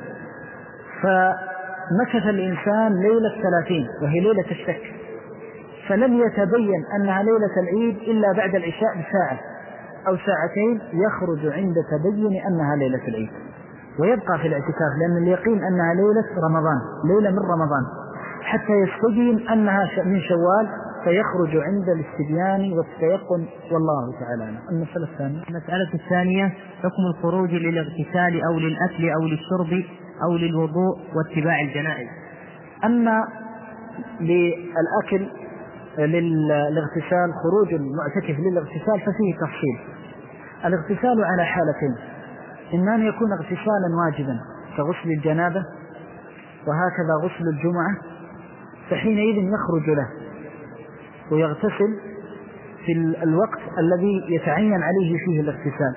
Speaker 1: فمكث الإنسان ليلة 30 وهي ليلة الشك، فلم يتبين أنها ليلة العيد إلا بعد العشاء بساعة أو ساعتين، يخرج عند تبين أنها ليلة العيد ويبقى في الاعتكاف، لأن اليقين أنها ليلة رمضان، ليلة من رمضان، حتى يستبين أنها من شوال، فيخرج عند الاستبيان والتيقن. والله تعالى.
Speaker 2: المسألة الثانية حكم الخروج للاغتسال أو للأكل أو للشرب أو للوضوء واتباع الجنائز.
Speaker 1: أما للأكل للاغتسال، خروج المعتكف للاغتسال ففيه تفصيل. الاغتسال على حالتين: إما أن يكون اغتسالا واجبا كغسل الجنابة، وهكذا غسل الجمعة، فحينئذ يخرج له ويغتسل في الوقت الذي يتعين عليه فيه الاغتسال.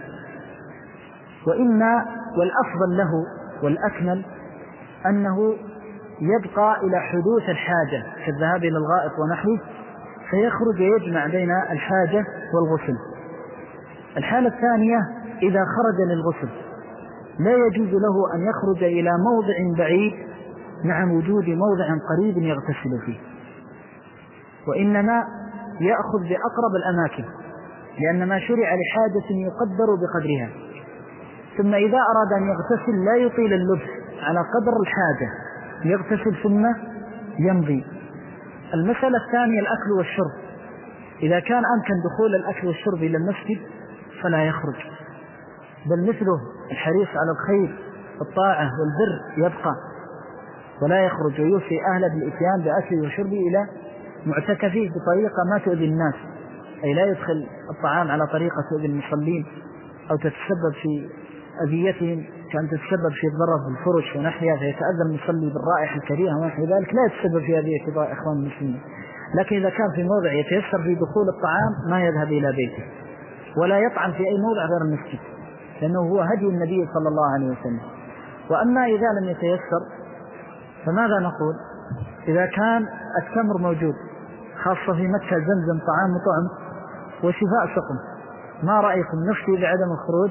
Speaker 1: وإما والأفضل له والأكمل أنه يبقى إلى حدوث الحاجة كالذهاب إلى الغائط ونحوه، فيخرج ويجمع بين الحاجة والغسل. الحالة الثانية إذا خرج للغسل لا يجوز له أن يخرج إلى موضع بعيد مع وجود موضع قريب يغتسل فيه، وإنما يأخذ بأقرب الأماكن، لأن ما شرع لحاجة يقدر بقدرها. ثم إذا أراد أن يغتسل لا يطيل اللبس، على قدر الحاجة يغتسل ثم يمضي. المسألة الثانية الأكل والشرب، إذا كان أمكن دخول الأكل والشرب إلى المسجد فلا يخرج، بل مثله الحريص على الخير والطاعة والبر يبقى ولا يخرج، ويوصي أهله بالإتيان بأكله وشربه إلى معتكفه بطريقة ما تؤذي الناس، أي لا يدخل الطعام على طريقة تؤذي المصلين أو تتسبب في أذيتهم كأن تتسبب في الضرر بالفرش ونحيها فيتأذى المصلي بالرائحة الكريهة ونحو ذلك، لا يتسبب في أذية إخوان المسلمين. لكن إذا كان في موضع يتيسر في دخول الطعام ما يذهب إلى بيته ولا يطعم في أي موضع غير المسجد، لأنه هو هدي النبي صلى الله عليه وسلم. وأما إذا لم يتيسر فماذا نقول؟ إذا كان التمر موجود خاصة في مكة زمزم طعام وطعم وشفاء سقم، ما رأيكم نفتي بعدم الخروج؟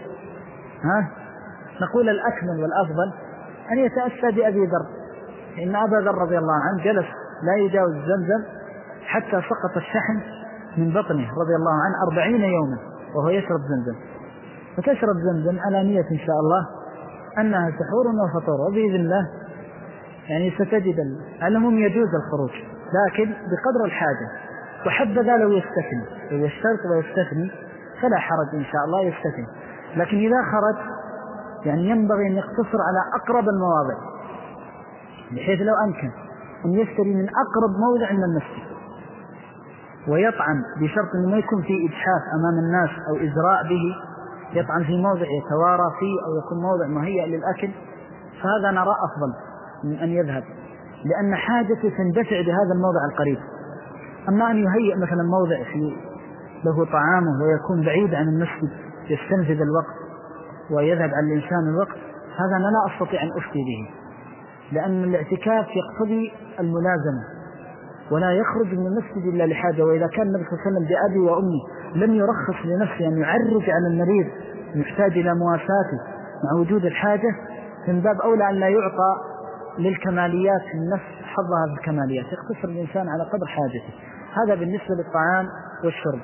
Speaker 1: نقول الأكمل والأفضل أن يتأسى بأبي ذر، إن أبا ذر رضي الله عنه جلس لا يجاوز زمزم حتى سقط الشحم من بطنه رضي الله عنه 40 يوما وهو يشرب زمزم. فتشرب زمزم على نية إن شاء الله أنها سحور وفطور، وبإذن الله يعني ستجد العلم يجوز الخروج لكن بقدر الحاجة. وحبذا لو يستثني، لو يشترط ويستثني فلا حرج إن شاء الله يستثني. لكن إذا خرج يعني ينبغي أن يقتصر على أقرب المواضع، بحيث لو أمكن أن يشتري من أقرب موضع من المسجد ويطعم، بشرط أنه ما يكون فيه إجحاف أمام الناس أو إزراء به، يطعم في موضع يتوارى فيه أو يكون موضع مهيأ للأكل، فهذا نرى أفضل من أن يذهب، لأن حاجته تندفع بهذا الموضع القريب. أما أن يهيئ مثلا موضع فيه له طعامه ويكون بعيد عن المسجد يستنفذ الوقت ويذهب عن الإنسان الوقت، هذا أنا لا أستطيع أن أفتي به، لأن الاعتكاف يقتضي الملازمة ولا يخرج من المسجد إلا لحاجة. وإذا كان النبي صلى الله عليه وسلم بأبي وأمي لم يرخص لنفسه أن يعرج على المريض يحتاج إلى مواساته مع وجود الحاجة، من باب أولى أن لا يعطى للكماليات في النفس حظها بالكماليات، يقتصر الإنسان على قدر حاجته. هذا بالنسبة للطعام والشرب.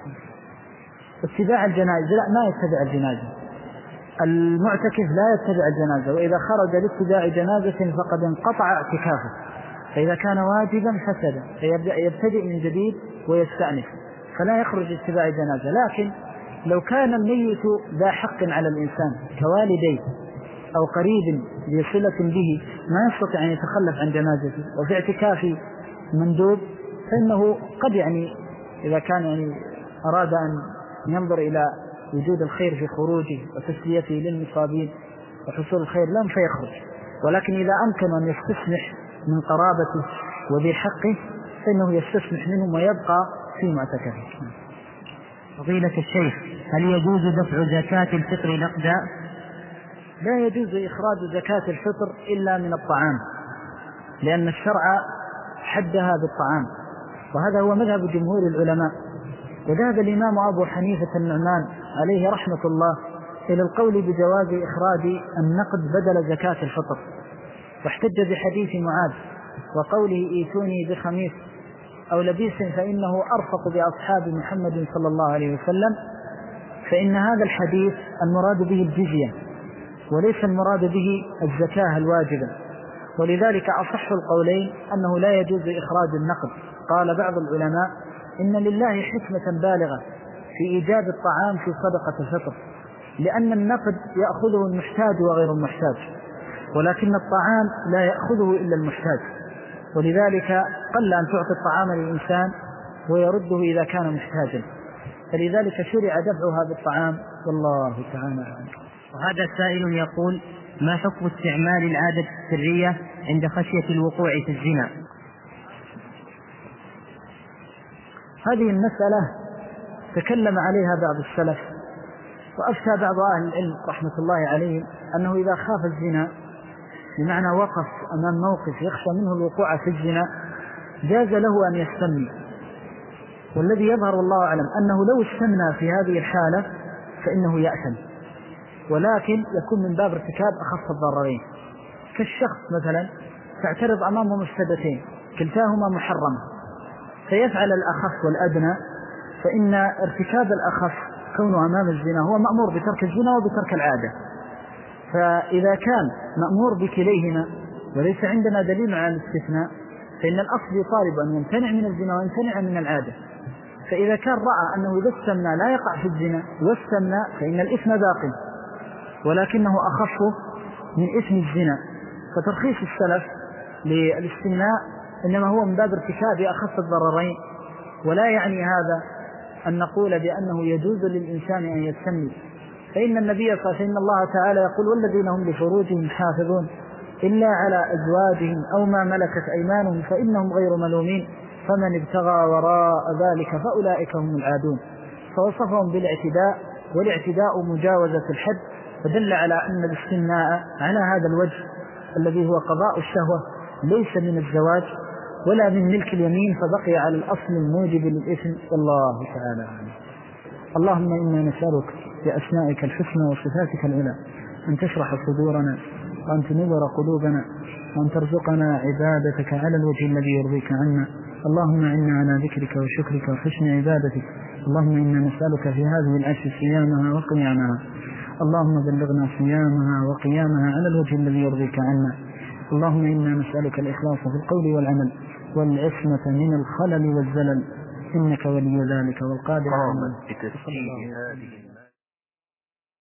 Speaker 1: اتباع الجنائز لا، ما يتبع الجنازة، المعتكف لا يتبع الجنازة، وإذا خرج لاتباع جنازة فقد انقطع اعتكافه. فإذا كان واجبا فسد فيبتدئ من جديد ويستأنف، فلا يخرج اتباع جنازة. لكن لو كان الميت ذا حق على الإنسان كوالديه أو قريب بصلة به ما يستطيع أن يتخلف عن جنازته وفي اعتكاف مندوب، فإنه قد يعني إذا كان يعني أراد أن ينظر إلى وجود الخير في خروجه وتسليته للمصابين وحصول الخير لهم فيخرج. ولكن إذا أمكن أن يستسمح من قرابته وذي حقه فإنه يستسمح منهم ويبقى في معتكفه.
Speaker 2: فضيلة الشيخ، هل يجوز دفع زكاة الفطر نقدا؟
Speaker 1: لا يجوز إخراج زكاة الفطر إلا من الطعام، لأن الشرع حدها بالطعام، وهذا هو مذهب جمهور العلماء. وذهب الإمام أبو حنيفة النعمان عليه رحمة الله إلى القول بجواز إخراج النقد بدل زكاة الفطر، واحتج بحديث معاذ وقوله إيتوني بخميس أو لبيس فإنه أرفق بأصحاب محمد صلى الله عليه وسلم، فإن هذا الحديث المراد به الجزية وليس المراد به الزكاة الواجبة. ولذلك أصح القولين أنه لا يجوز إخراج النقد. قال بعض العلماء إن لله حكمة بالغة في إيجاد الطعام في صدقة الفطر، لأن النقد يأخذه المحتاج وغير المحتاج، ولكن الطعام لا يأخذه إلا المحتاج، ولذلك قل أن تعطي الطعام للإنسان ويرده إذا كان محتاجا، فلذلك شرع دفعها بالطعام والله تعالى عنه.
Speaker 2: وهذا سائل يقول: ما حكم استعمال العادة السرية عند خشية الوقوع في الزنا؟
Speaker 1: هذه المسألة تكلم عليها بعض السلف، وأفتى بعض أهل العلم رحمة الله عليهم أنه إذا خاف الزنا بمعنى وقف أمام موقف يخشى منه الوقوع في الزنا جاز له أن يستمني، والذي يظهر والله أعلم أنه لو استمنى في هذه الحالة فإنه يأثم، ولكن يكون من باب ارتكاب أخف الضررين. كالشخص مثلا تعترض أمامه مفسدتين كلتاهما محرمة، فيفعل الأخف والأدنى، فإن ارتكاب الأخف كونه أمام الزنا هو مأمور بترك الزنا وبترك العادة. فإذا كان مأمور بكليهما وليس عندنا دليل على الاستثناء فإن الأصل يطالب أن يمتنع من الزنا ويمتنع من العادة. فإذا كان رأى أنه إذا استمنى لا يقع في الزنا واستمنى فإن الإثم باقي ولكنه أخف من إثم الزنا. فترخيص السلف للاستمناء إنما هو من باب ارتكاب أخف الضررين، ولا يعني هذا أن نقول بأنه يجوز للإنسان أن يستمني، فإن النبي صلى الله عليه وسلم الله تعالى يقول والذين هم لفروجهم حافظون إلا على أزواجهم أو ما ملكت أيمانهم فإنهم غير ملومين فمن ابتغى وراء ذلك فأولئك هم العادون. فوصفهم بالاعتداء، والاعتداء مجاوزة الحد، فدل على أن الاستمناء على هذا الوجه الذي هو قضاء الشهوة ليس من الزواج ولا من ملك اليمين، فبقي على الأصل الموجب للإثم. والله تعالى عنه. اللهم إنا نسألك بأسمائك الحسنى وصفاتك العلى أن تشرح صدورنا، وأن تنور قلوبنا، وأن ترزقنا عبادتك على الوجه الذي يرضيك عنا. اللهم إنا على ذكرك وشكرك وحسن عبادتك. اللهم إنا نسألك في هذه العشر صيامها وقيامها. اللهم بلغنا صيامها وقيامها على الوجه الذي يرضيك عنا. اللهم إنا نسألك الإخلاص في القول والعمل والعصمة من الخلل والزلل، إنك ولي ذلك والقادر عليه.